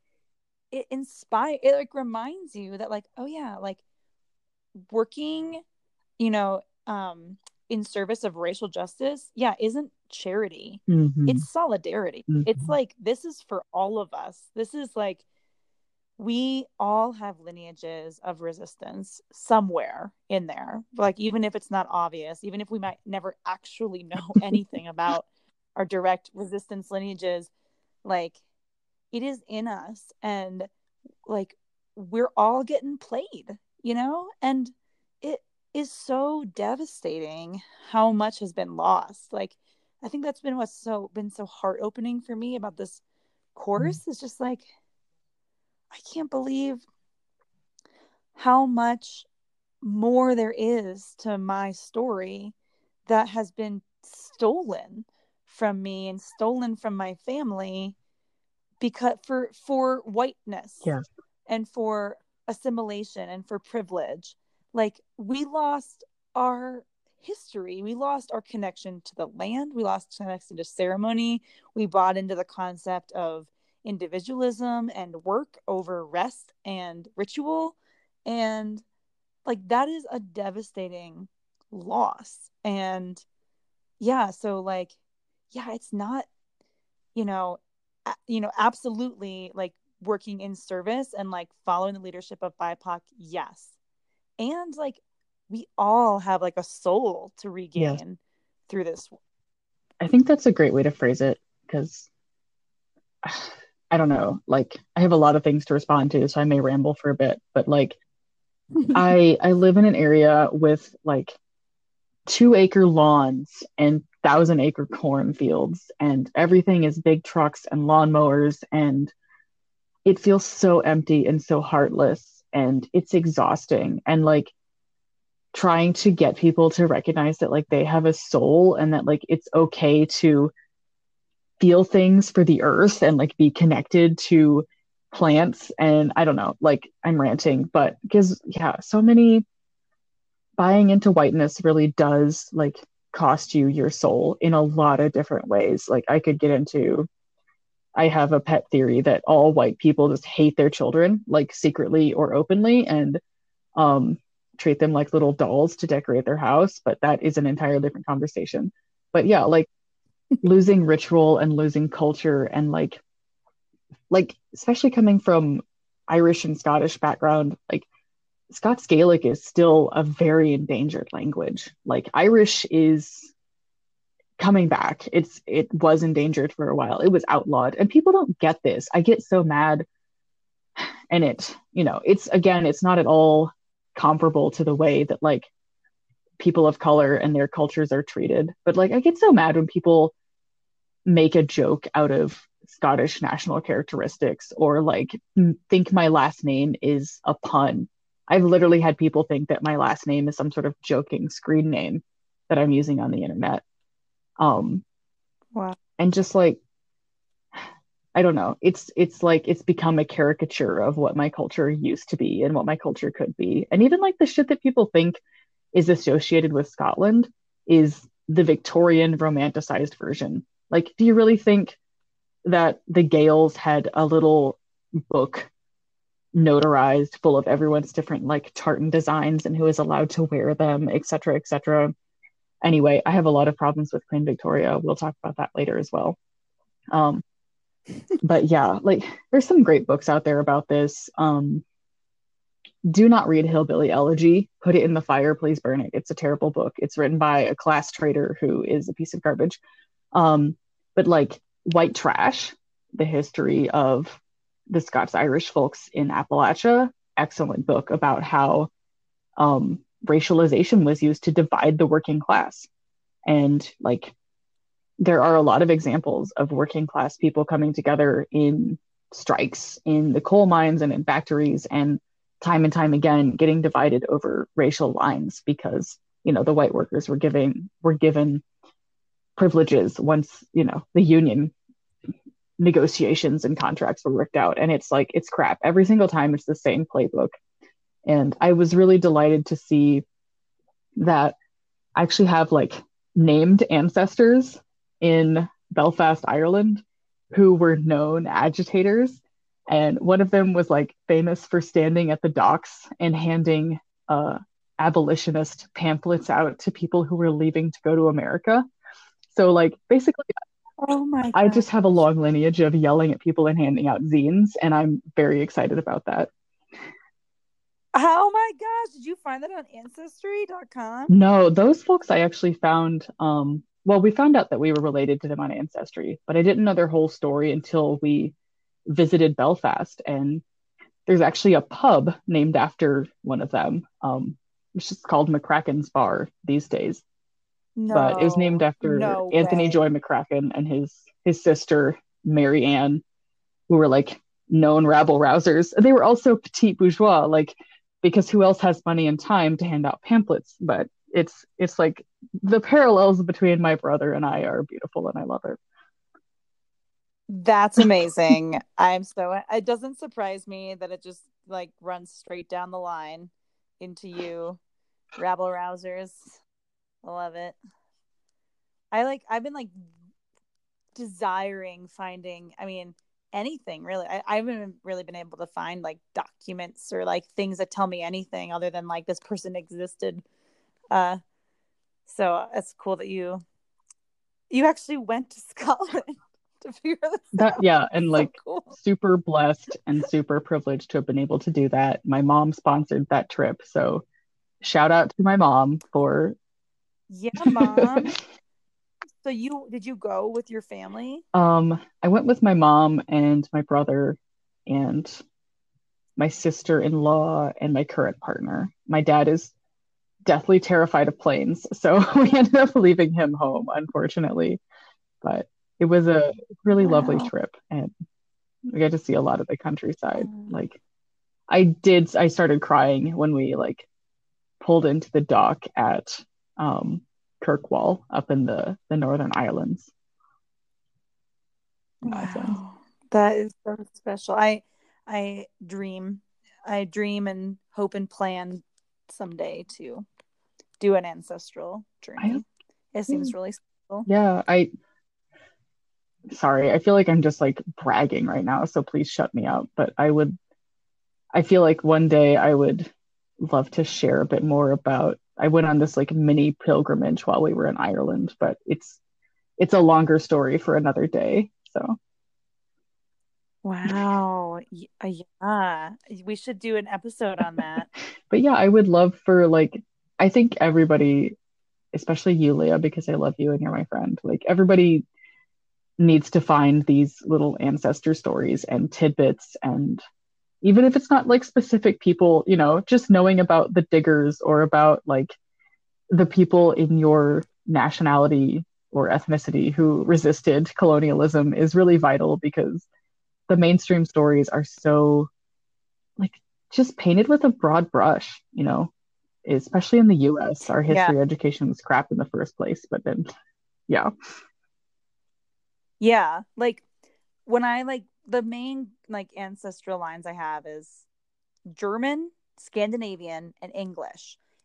it like reminds you that like, oh yeah, like working, you know, in service of racial justice, yeah, isn't charity. Hmm. It's solidarity. It's Hmm. like this is for all of us. This is like we all have lineages of resistance somewhere in there. Like even if it's not obvious, even if we might never actually know anything about our direct resistance lineages, like it is in us, and like we're all getting played. And it is so devastating how much has been lost. Like I think that's been so heart opening for me about this course is just like I can't believe how much more there is to my story that has been stolen from me and stolen from my family because for whiteness Yeah. and for assimilation and for privilege. Like we lost our history, we lost our connection to the land, we lost connection to ceremony, we bought into the concept of individualism and work over rest and ritual, and like that is a devastating loss. And yeah, so like yeah, it's not, you know absolutely like working in service and like following the leadership of BIPOC, yes. And like we all have like a soul to Yes. regain through this. I think that's a great way to phrase it because I don't know, like I have a lot of things to respond to, so I may ramble for a bit, but like I live in an area with like 2 acre lawns and 1,000 acre cornfields, and everything is big trucks and lawnmowers, and it feels so empty and so heartless, and it's exhausting. And like trying to get people to recognize that like they have a soul and that like it's okay to feel things for the earth and like be connected to plants. And I don't know, like I'm ranting, but because yeah, so many buying into whiteness really does like cost you your soul in a lot of different ways. Like I could get into, I have a pet theory that all white people just hate their children, like secretly or openly, and um, treat them like little dolls to decorate their house. But that is an entirely different conversation. But yeah, like losing ritual and losing culture and like especially coming from Irish and Scottish background, like Scots Gaelic is still a very endangered language. Like Irish is coming back. It was endangered for a while. It was outlawed, and people don't get this. I get so mad, and it's again, it's not at all comparable to the way that like people of color and their cultures are treated. But like I get so mad when people make a joke out of Scottish national characteristics or like think my last name is a pun. I've literally had people think that my last name is some sort of joking screen name that I'm using on the internet. Um, Wow. and just like I don't know, it's like it's become a caricature of what my culture used to be and what my culture could be. And even like the shit that people think is associated with Scotland is the Victorian romanticized version. Like, do you really think that the Gales had a little book notarized full of everyone's different like tartan designs and who is allowed to wear them, et cetera, et cetera? Anyway, I have a lot of problems with Queen Victoria. We'll talk about that later as well. Um, but yeah, like there's some great books out there about this. Do not read Hillbilly Elegy. Put it in the fire, please burn it. It's a terrible book. It's written by a class traitor who is a piece of garbage. But like White Trash, the history of the Scots-Irish folks in Appalachia, excellent book about how racialization was used to divide the working class. And like there are a lot of examples of working class people coming together in strikes in the coal mines and in factories, and time again getting divided over racial lines because the white workers were given privileges once the union negotiations and contracts were worked out. And it's like it's crap every single time. It's the same playbook. And I was really delighted to see that I actually have like named ancestors in Belfast, Ireland, who were known agitators. And one of them was like famous for standing at the docks and handing abolitionist pamphlets out to people who were leaving to go to America. So like basically, Oh my I God. just have a long lineage of yelling at people and handing out zines, and I'm very excited about that. Oh my gosh, did you find that on ancestry.com? No, those folks I actually found, well, we found out that we were related to them on Ancestry, but I didn't know their whole story until we visited Belfast. And there's actually a pub named after one of them. It's just called McCracken's Bar these days. But it was named after No Anthony way. Joy McCracken and his sister, Mary Ann, who were like known rabble rousers. They were also petit bourgeois, like because who else has money and time to hand out pamphlets? But it's like the parallels between my brother and I are beautiful, and I love it. That's amazing. It doesn't surprise me that it just like runs straight down the line into you, rabble rousers. I love it. I've been like desiring finding, anything really. I haven't really been able to find like documents or like things that tell me anything other than like this person existed. So it's cool that you actually went to Scotland to figure this out. Yeah, and so like cool. super blessed and super privileged to have been able to do that. My mom sponsored that trip, so shout out to my mom for Mom. So did you go with your family? I went with my mom and my brother and my sister-in-law and my current partner. My dad is deathly terrified of planes, so we ended up leaving him home, unfortunately. But it was a really lovely trip, and we got to see a lot of the countryside. Like I started crying when we like pulled into the dock at Kirkwall up in the Northern Islands. Wow. That is so special. I dream and hope and plan someday to do an ancestral journey. It seems really special. Yeah, sorry, I feel like I'm just like bragging right now, so please shut me up. But I feel like one day I would love to share a bit more about. I went on this like mini pilgrimage while we were in Ireland, but it's a longer story for another day. So wow. Yeah, we should do an episode on that. But yeah, I would love for like, I think everybody, especially you, Leah, because I love you and you're my friend, like everybody needs to find these little ancestor stories and tidbits. And even if it's not like specific people, just knowing about the diggers or about like the people in your nationality or ethnicity who resisted colonialism is really vital, because the mainstream stories are so like just painted with a broad brush, especially in the US. Our history education was crap in the first place, but then yeah, like when I like the main like ancestral lines I have is German, Scandinavian, and English.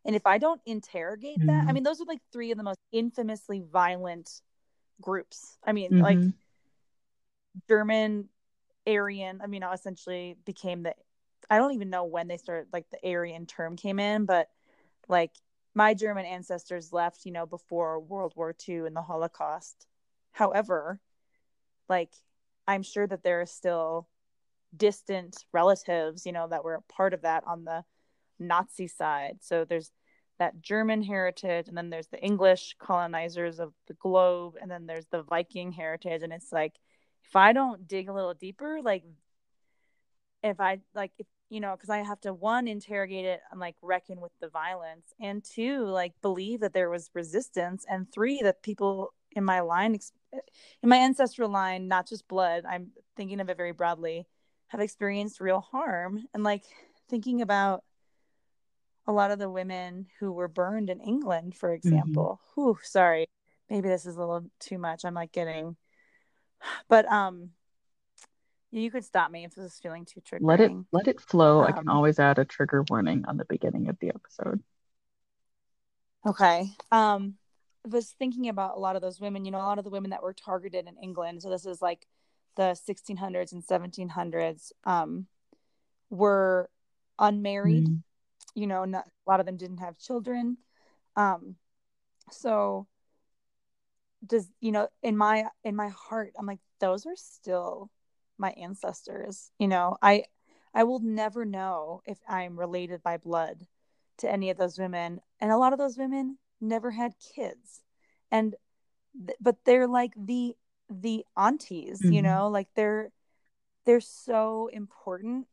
And if I don't interrogate that, I Mm-hmm. mean, those are like three of the most infamously violent groups. I mean, like Mm-hmm. German, Aryan, I mean, essentially became the, I don't even know when they started, like the Aryan term came in, but like my German ancestors left, before World War II and the Holocaust. However, like I'm sure that there are still distant relatives, that were a part of that on the Nazi side. So there's that German heritage, and then there's the English colonizers of the globe, and then there's the Viking heritage. And it's like, if I don't dig a little deeper, like if I like, if because I have to, one, interrogate it and like reckon with the violence, and two, like believe that there was resistance, and three, that people in my line, in my ancestral line, not just blood, I'm thinking of it very broadly, have experienced real harm. And like thinking about a lot of the women who were burned in England, for Mm-hmm. example. Whew, sorry, maybe this is a little too much. I'm like getting, but you could stop me if this is feeling too triggering. Let it flow. I can Um, always add a trigger warning on the beginning of the episode. okay. I was thinking about a lot of those women. A lot of the women that were targeted in England. So this is like the 1600s and 1700s. Were unmarried. Mm-hmm. Not, a lot of them didn't have children. Um, so does in my heart, I'm like, those are still my ancestors. I will never know if I'm related by blood to any of those women, and a lot of those women never had kids. And but they're like the aunties, Mm-hmm. like they're so important.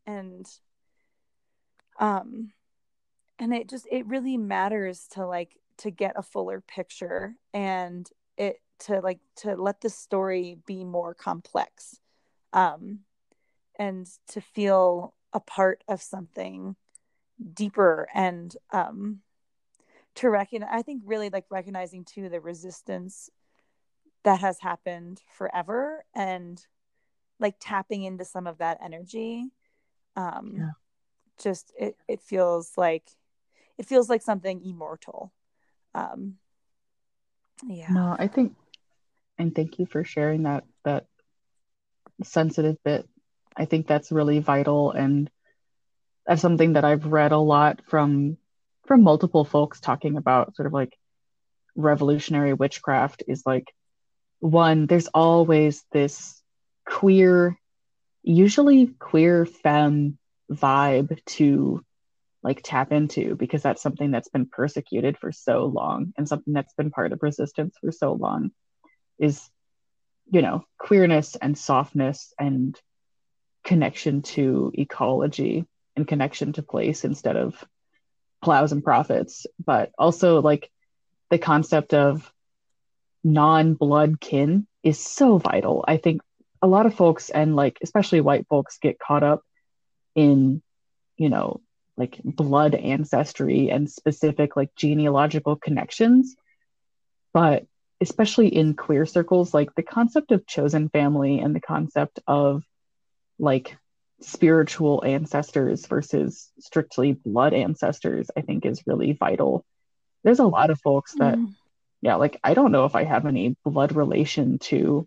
Um and it really matters to like to get a fuller picture, and it to like to let the story be more complex, um and to feel a part of something deeper, and to reckon I think really like recognizing too the resistance that has happened forever, and like tapping into some of that energy. um Yeah. just it feels like something immortal. um yeah. No, I think, and thank you for sharing that sensitive bit. I think that's really vital, and that's something that I've read a lot from multiple folks talking about sort of like revolutionary witchcraft is like one, there's always this queer, usually queer femme vibe to like tap into because that's something that's been persecuted for so long and something that's been part of resistance for so long is, queerness and softness and connection to ecology and connection to place instead of plows and profits, but also like the concept of non-blood kin is so vital. I think a lot of folks and like especially white folks get caught up in, you know, like blood ancestry and specific like genealogical connections, but especially in queer circles, like the concept of chosen family and the concept of like spiritual ancestors versus strictly blood ancestors, I think is really vital. There's a lot of folks that, Mm. yeah, like I don't know if I have any blood relation to,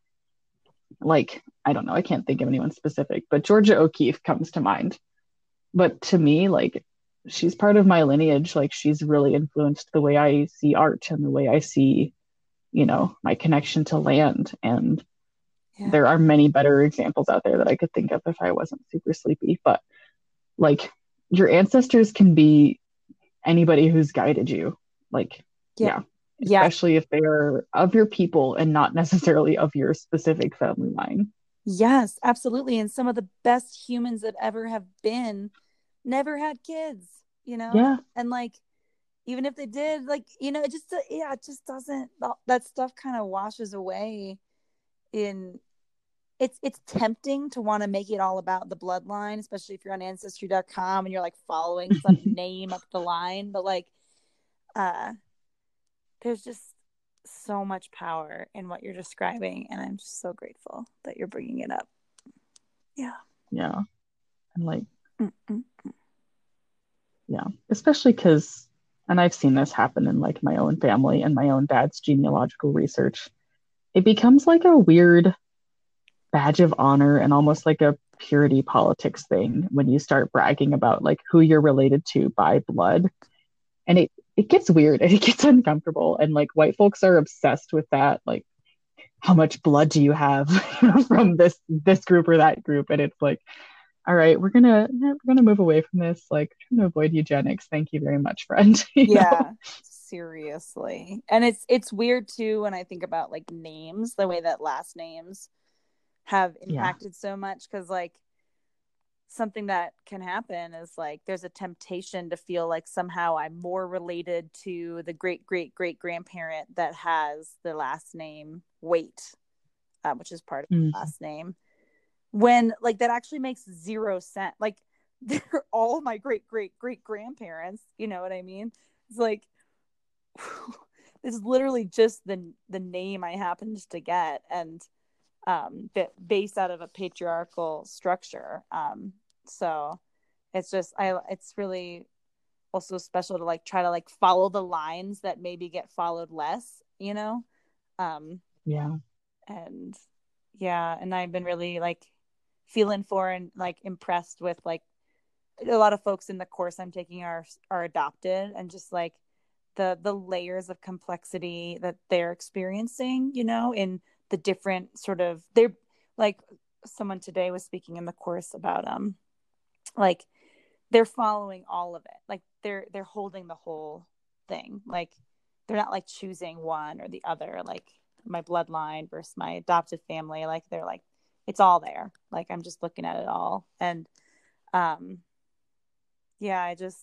like, I don't know, I can't think of anyone specific, but Georgia O'Keeffe comes to mind. But to me, like, she's part of my lineage. Like, she's really influenced the way I see art and the way I see, my connection to land. And Yeah. there are many better examples out there that I could think of if I wasn't super sleepy. But like, your ancestors can be anybody who's guided you. Like, Yeah. yeah, Yeah. especially if they are of your people and not necessarily of your specific family line. Yes, absolutely. And some of the best humans that ever have been never had kids. Yeah. And like, even if they did, like, it just, yeah, it just doesn't, that stuff kind of washes away in, it's tempting to want to make it all about the bloodline, especially if you're on ancestry.com and you're like following some name up the line. But like, uh, there's just so much power in what you're describing. And I'm just so grateful that you're bringing it up. Yeah. Yeah. And like, Mm-mm. yeah, especially because and I've seen this happen in like my own family and my own dad's genealogical research, it becomes like a weird badge of honor and almost like a purity politics thing when you start bragging about like who you're related to by blood. And it gets weird and it gets uncomfortable. And like white folks are obsessed with that. Like, how much blood do you have from this group or that group? And it's like, all right, we're gonna move away from this. Like, trying to avoid eugenics. Thank you very much, friend. Yeah, seriously. And it's weird too when I think about like names, the way that last names have Yeah. impacted so much, because like something that can happen is like there's a temptation to feel like somehow I'm more related to the great great great grandparent that has the last name Waite, which is part of the Mm. last name, when like that actually makes zero sense. Like they're all my great great great grandparents, you know what I mean? It's like it's literally just the name I happened to get, and based out of a patriarchal structure. So it's just it's really also special to like try to like follow the lines that maybe get followed less, you know. Yeah. And yeah, and I've been really like feeling for and like impressed with like a lot of folks in the course I'm taking are adopted, and just like the layers of complexity that they're experiencing, you know, in the different sort of, they're like, someone today was speaking in the course about like they're following all of it, like they're holding the whole thing, like they're not like choosing one or the other, like my bloodline versus my adopted family, like they're like it's all there, like I'm just looking at it all. And yeah, I just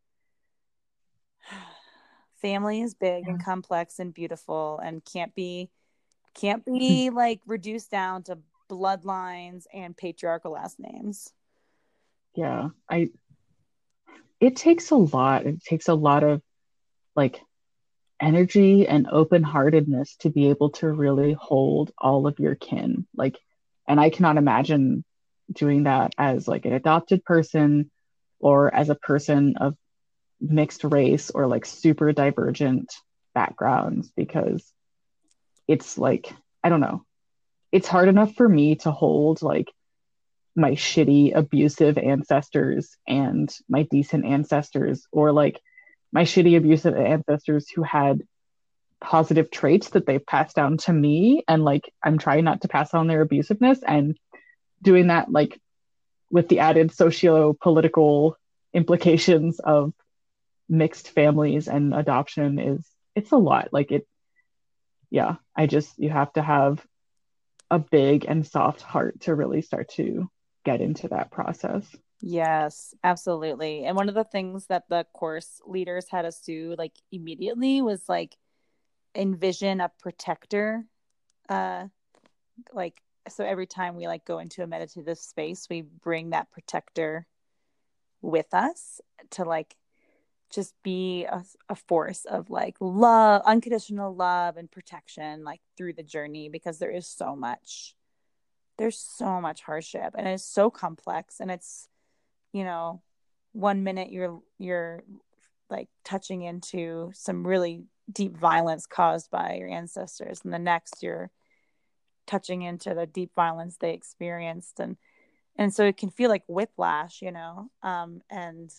family is big and complex and beautiful and can't be like reduced down to bloodlines and patriarchal last names. Yeah. It takes a lot. It takes a lot of like energy and open-heartedness to be able to really hold all of your kin. Like, and I cannot imagine doing that as like an adopted person or as a person of mixed race or like super divergent backgrounds, because it's like, I don't know. It's hard enough for me to hold like my shitty abusive ancestors and my decent ancestors, or like my shitty abusive ancestors who had positive traits that they've passed down to me, and like I'm trying not to pass on their abusiveness, and doing that like with the added socio-political implications of mixed families and adoption is, it's a lot. Like it, yeah, you have to have a big and soft heart to really start to get into that process. Yes, absolutely. And one of the things that the course leaders had us do like immediately was like envision a protector. uh like, so every time we like go into a meditative space, we bring that protector with us to like just be a force of like love, unconditional love and protection, like through the journey, because there's so much hardship and it's so complex. And it's, you know, one minute you're like touching into some really deep violence caused by your ancestors, and the next you're touching into the deep violence they experienced. And so it can feel like whiplash, you know. And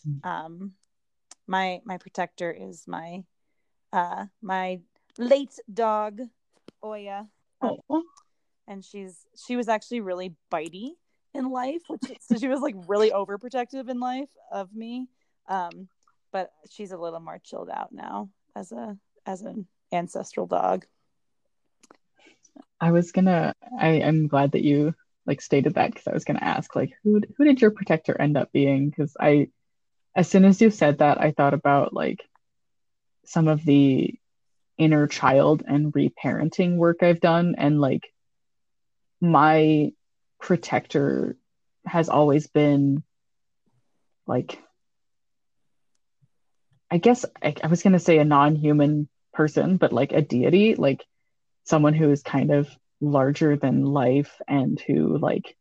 my protector is my late dog Oya. Oh, And she was actually really bitey in life, so she was like really overprotective in life of me. But she's a little more chilled out now as an ancestral dog. I'm glad that you like stated that, because I was gonna ask like who did your protector end up being? Because I, as soon as you said that, I thought about like some of the inner child and reparenting work I've done, and like my protector has always been like, I guess I was gonna say a non-human person, but like a deity, like someone who is kind of larger than life and who like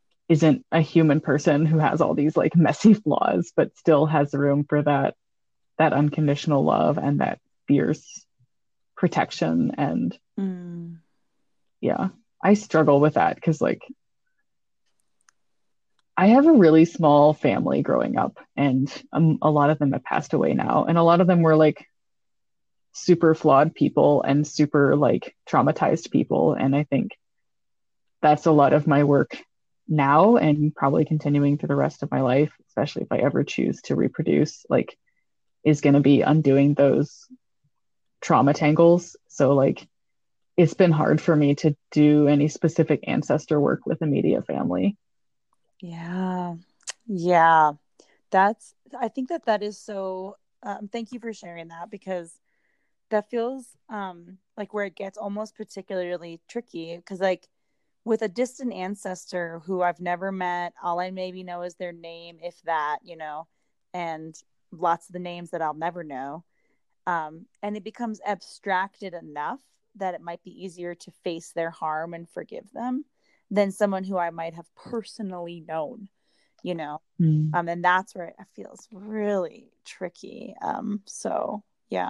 isn't a human person who has all these like messy flaws, but still has room for that that unconditional love and that fierce protection. And yeah, I struggle with that because like I have a really small family growing up, and a lot of them have passed away now, and a lot of them were like super flawed people and super like traumatized people. And I think that's a lot of my work now and probably continuing through the rest of my life, especially if I ever choose to reproduce, like is going to be undoing those trauma tangles. So like it's been hard for me to do any specific ancestor work with immediate family. Yeah. Yeah. I think that is so, thank you for sharing that, because that feels like where it gets almost particularly tricky, because like with a distant ancestor who I've never met, all I maybe know is their name, if that, and lots of the names that I'll never know. And it becomes abstracted enough that it might be easier to face their harm and forgive them than someone who I might have personally known, and that's where it feels really tricky. So yeah,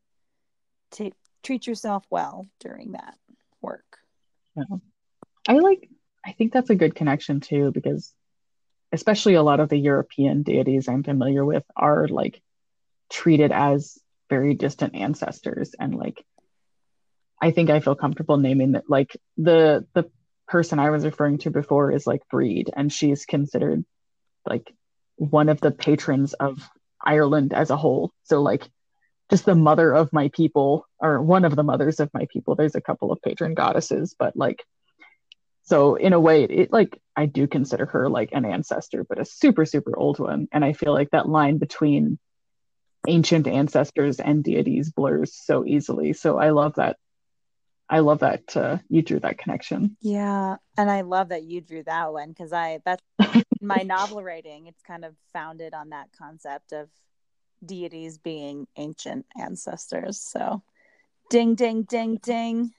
treat yourself well during that work. Yeah. I think that's a good connection too, because especially a lot of the European deities I'm familiar with are like treated as very distant ancestors. And like I think I feel comfortable naming that, like the person I was referring to before is like Breed, and she's considered like one of the patrons of Ireland as a whole. So like just the mother of my people, or one of the mothers of my people. There's a couple of patron goddesses, but like so in a way it like I do consider her like an ancestor, but a super super old one. And I feel like that line between ancient ancestors and deities blurs so easily. So I love that you drew that connection. Yeah, and I love that you drew that one, because that's my novel writing. It's kind of founded on that concept of deities being ancient ancestors. So ding ding ding ding.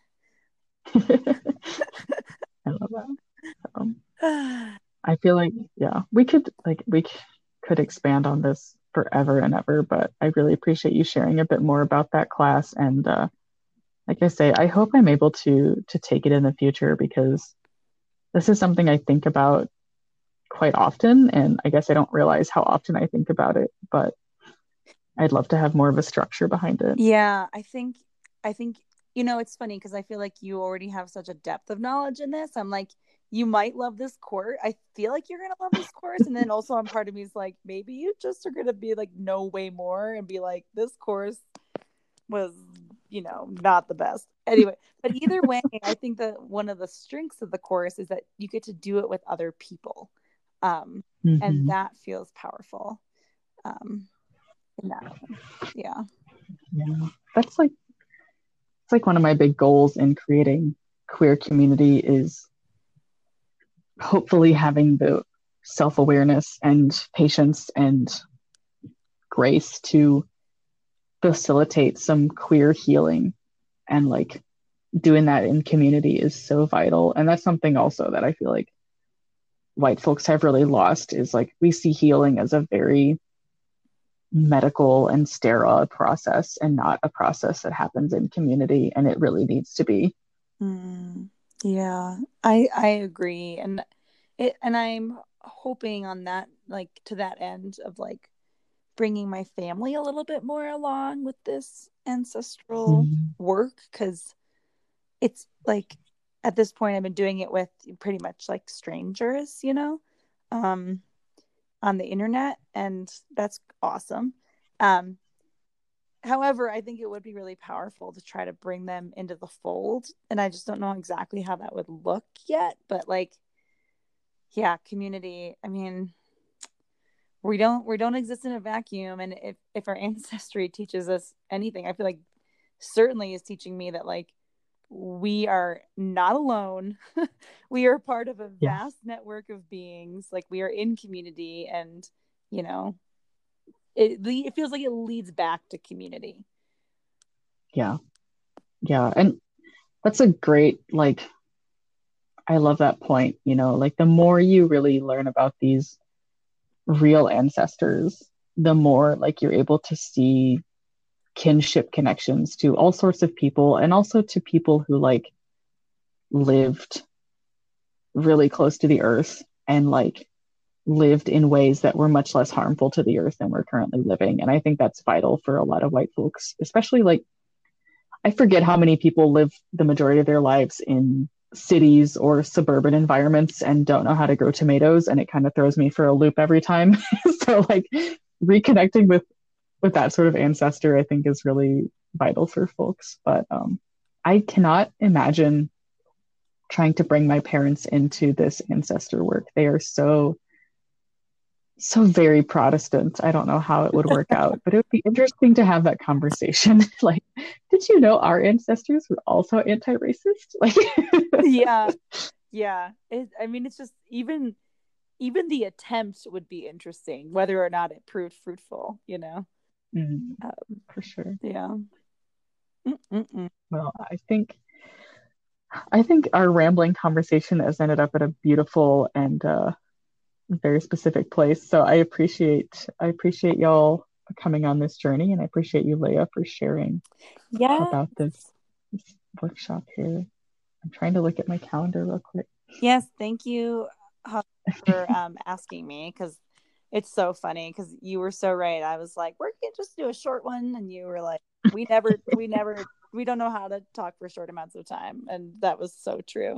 I love that. I feel like yeah, we could expand on this forever and ever, but I really appreciate you sharing a bit more about that class. And like I say, I hope I'm able to take it in the future, because this is something I think about quite often, and I guess I don't realize how often I think about it, but I'd love to have more of a structure behind it. Yeah, I think it's funny because I feel like you already have such a depth of knowledge in this. I'm like, you might love this course. I feel like you're gonna love this course, and then also on part of me is like, maybe you just are gonna be like, know way more and be like, this course was, not the best. Anyway, but either way, I think that one of the strengths of the course is that you get to do it with other people, and that feels powerful. In that, yeah. Yeah, that's like it's like one of my big goals in creating queer community is hopefully having the self-awareness and patience and grace to facilitate some queer healing. And like doing that in community is so vital. And that's something also that I feel like white folks have really lost, is like we see healing as a very medical and sterile process and not a process that happens in community, and it really needs to be. Yeah, I agree. And I'm hoping on that, like to that end of like bringing my family a little bit more along with this ancestral work, because it's like at this point I've been doing it with pretty much like strangers, on the internet, and that's awesome. However, I think it would be really powerful to try to bring them into the fold, and I just don't know exactly how that would look yet, but like, yeah, community, I mean, we don't exist in a vacuum, and if our ancestry teaches us anything, I feel like certainly is teaching me that like we are not alone. We are part of a vast network of beings. Like we are in community, and it feels like it leads back to community. Yeah, and that's a great, like, I love that point. Like the more you really learn about these real ancestors, the more like you're able to see kinship connections to all sorts of people, and also to people who like lived really close to the earth and like lived in ways that were much less harmful to the earth than we're currently living. And I think that's vital for a lot of white folks, especially like I forget how many people live the majority of their lives in cities or suburban environments and don't know how to grow tomatoes, and it kind of throws me for a loop every time. So like reconnecting with that sort of ancestor I think is really vital for folks. But I cannot imagine trying to bring my parents into this ancestor work. They are so very Protestant. I don't know how it would work out, but it would be interesting to have that conversation. Like, did you know our ancestors were also anti-racist? Like, Yeah. I mean, it's just even the attempt would be interesting, whether or not it proved fruitful. for sure. Yeah. Well, I think our rambling conversation has ended up at a beautiful and very specific place. So I appreciate y'all coming on this journey, and I appreciate you, Leah, for sharing about this workshop here. I'm trying to look at my calendar real quick. Yes, thank you for asking me, because it's so funny, because you were so right. I was like, we're gonna just do a short one, and you were like, we don't know how to talk for short amounts of time, and that was so true.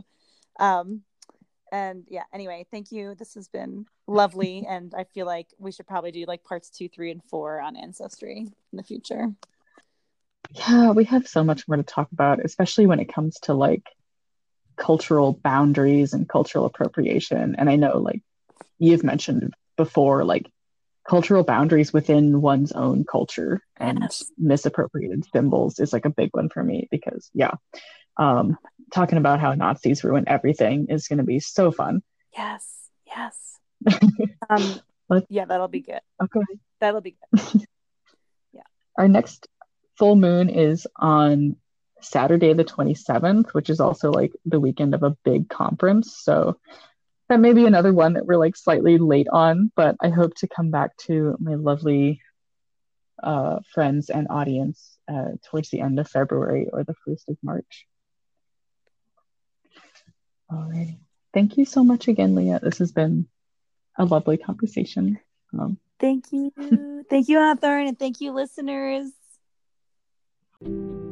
And yeah, anyway, thank you. This has been lovely, and I feel like we should probably do like parts 2, 3, and 4 on ancestry in the future. Yeah, we have so much more to talk about, especially when it comes to like cultural boundaries and cultural appropriation. And I know like you've mentioned before, like cultural boundaries within one's own culture and misappropriated symbols is like a big one for me, because talking about how Nazis ruin everything is going to be so fun. Yes. Yeah, that'll be good. Okay. That'll be good. Yeah. Our next full moon is on Saturday the 27th, which is also like the weekend of a big conference. So that may be another one that we're like slightly late on, but I hope to come back to my lovely friends and audience towards the end of February or the 1st of March. Alrighty. Thank you so much again, Leah. This has been a lovely conversation. Thank you. Thank you, Hawthorne, and thank you, listeners.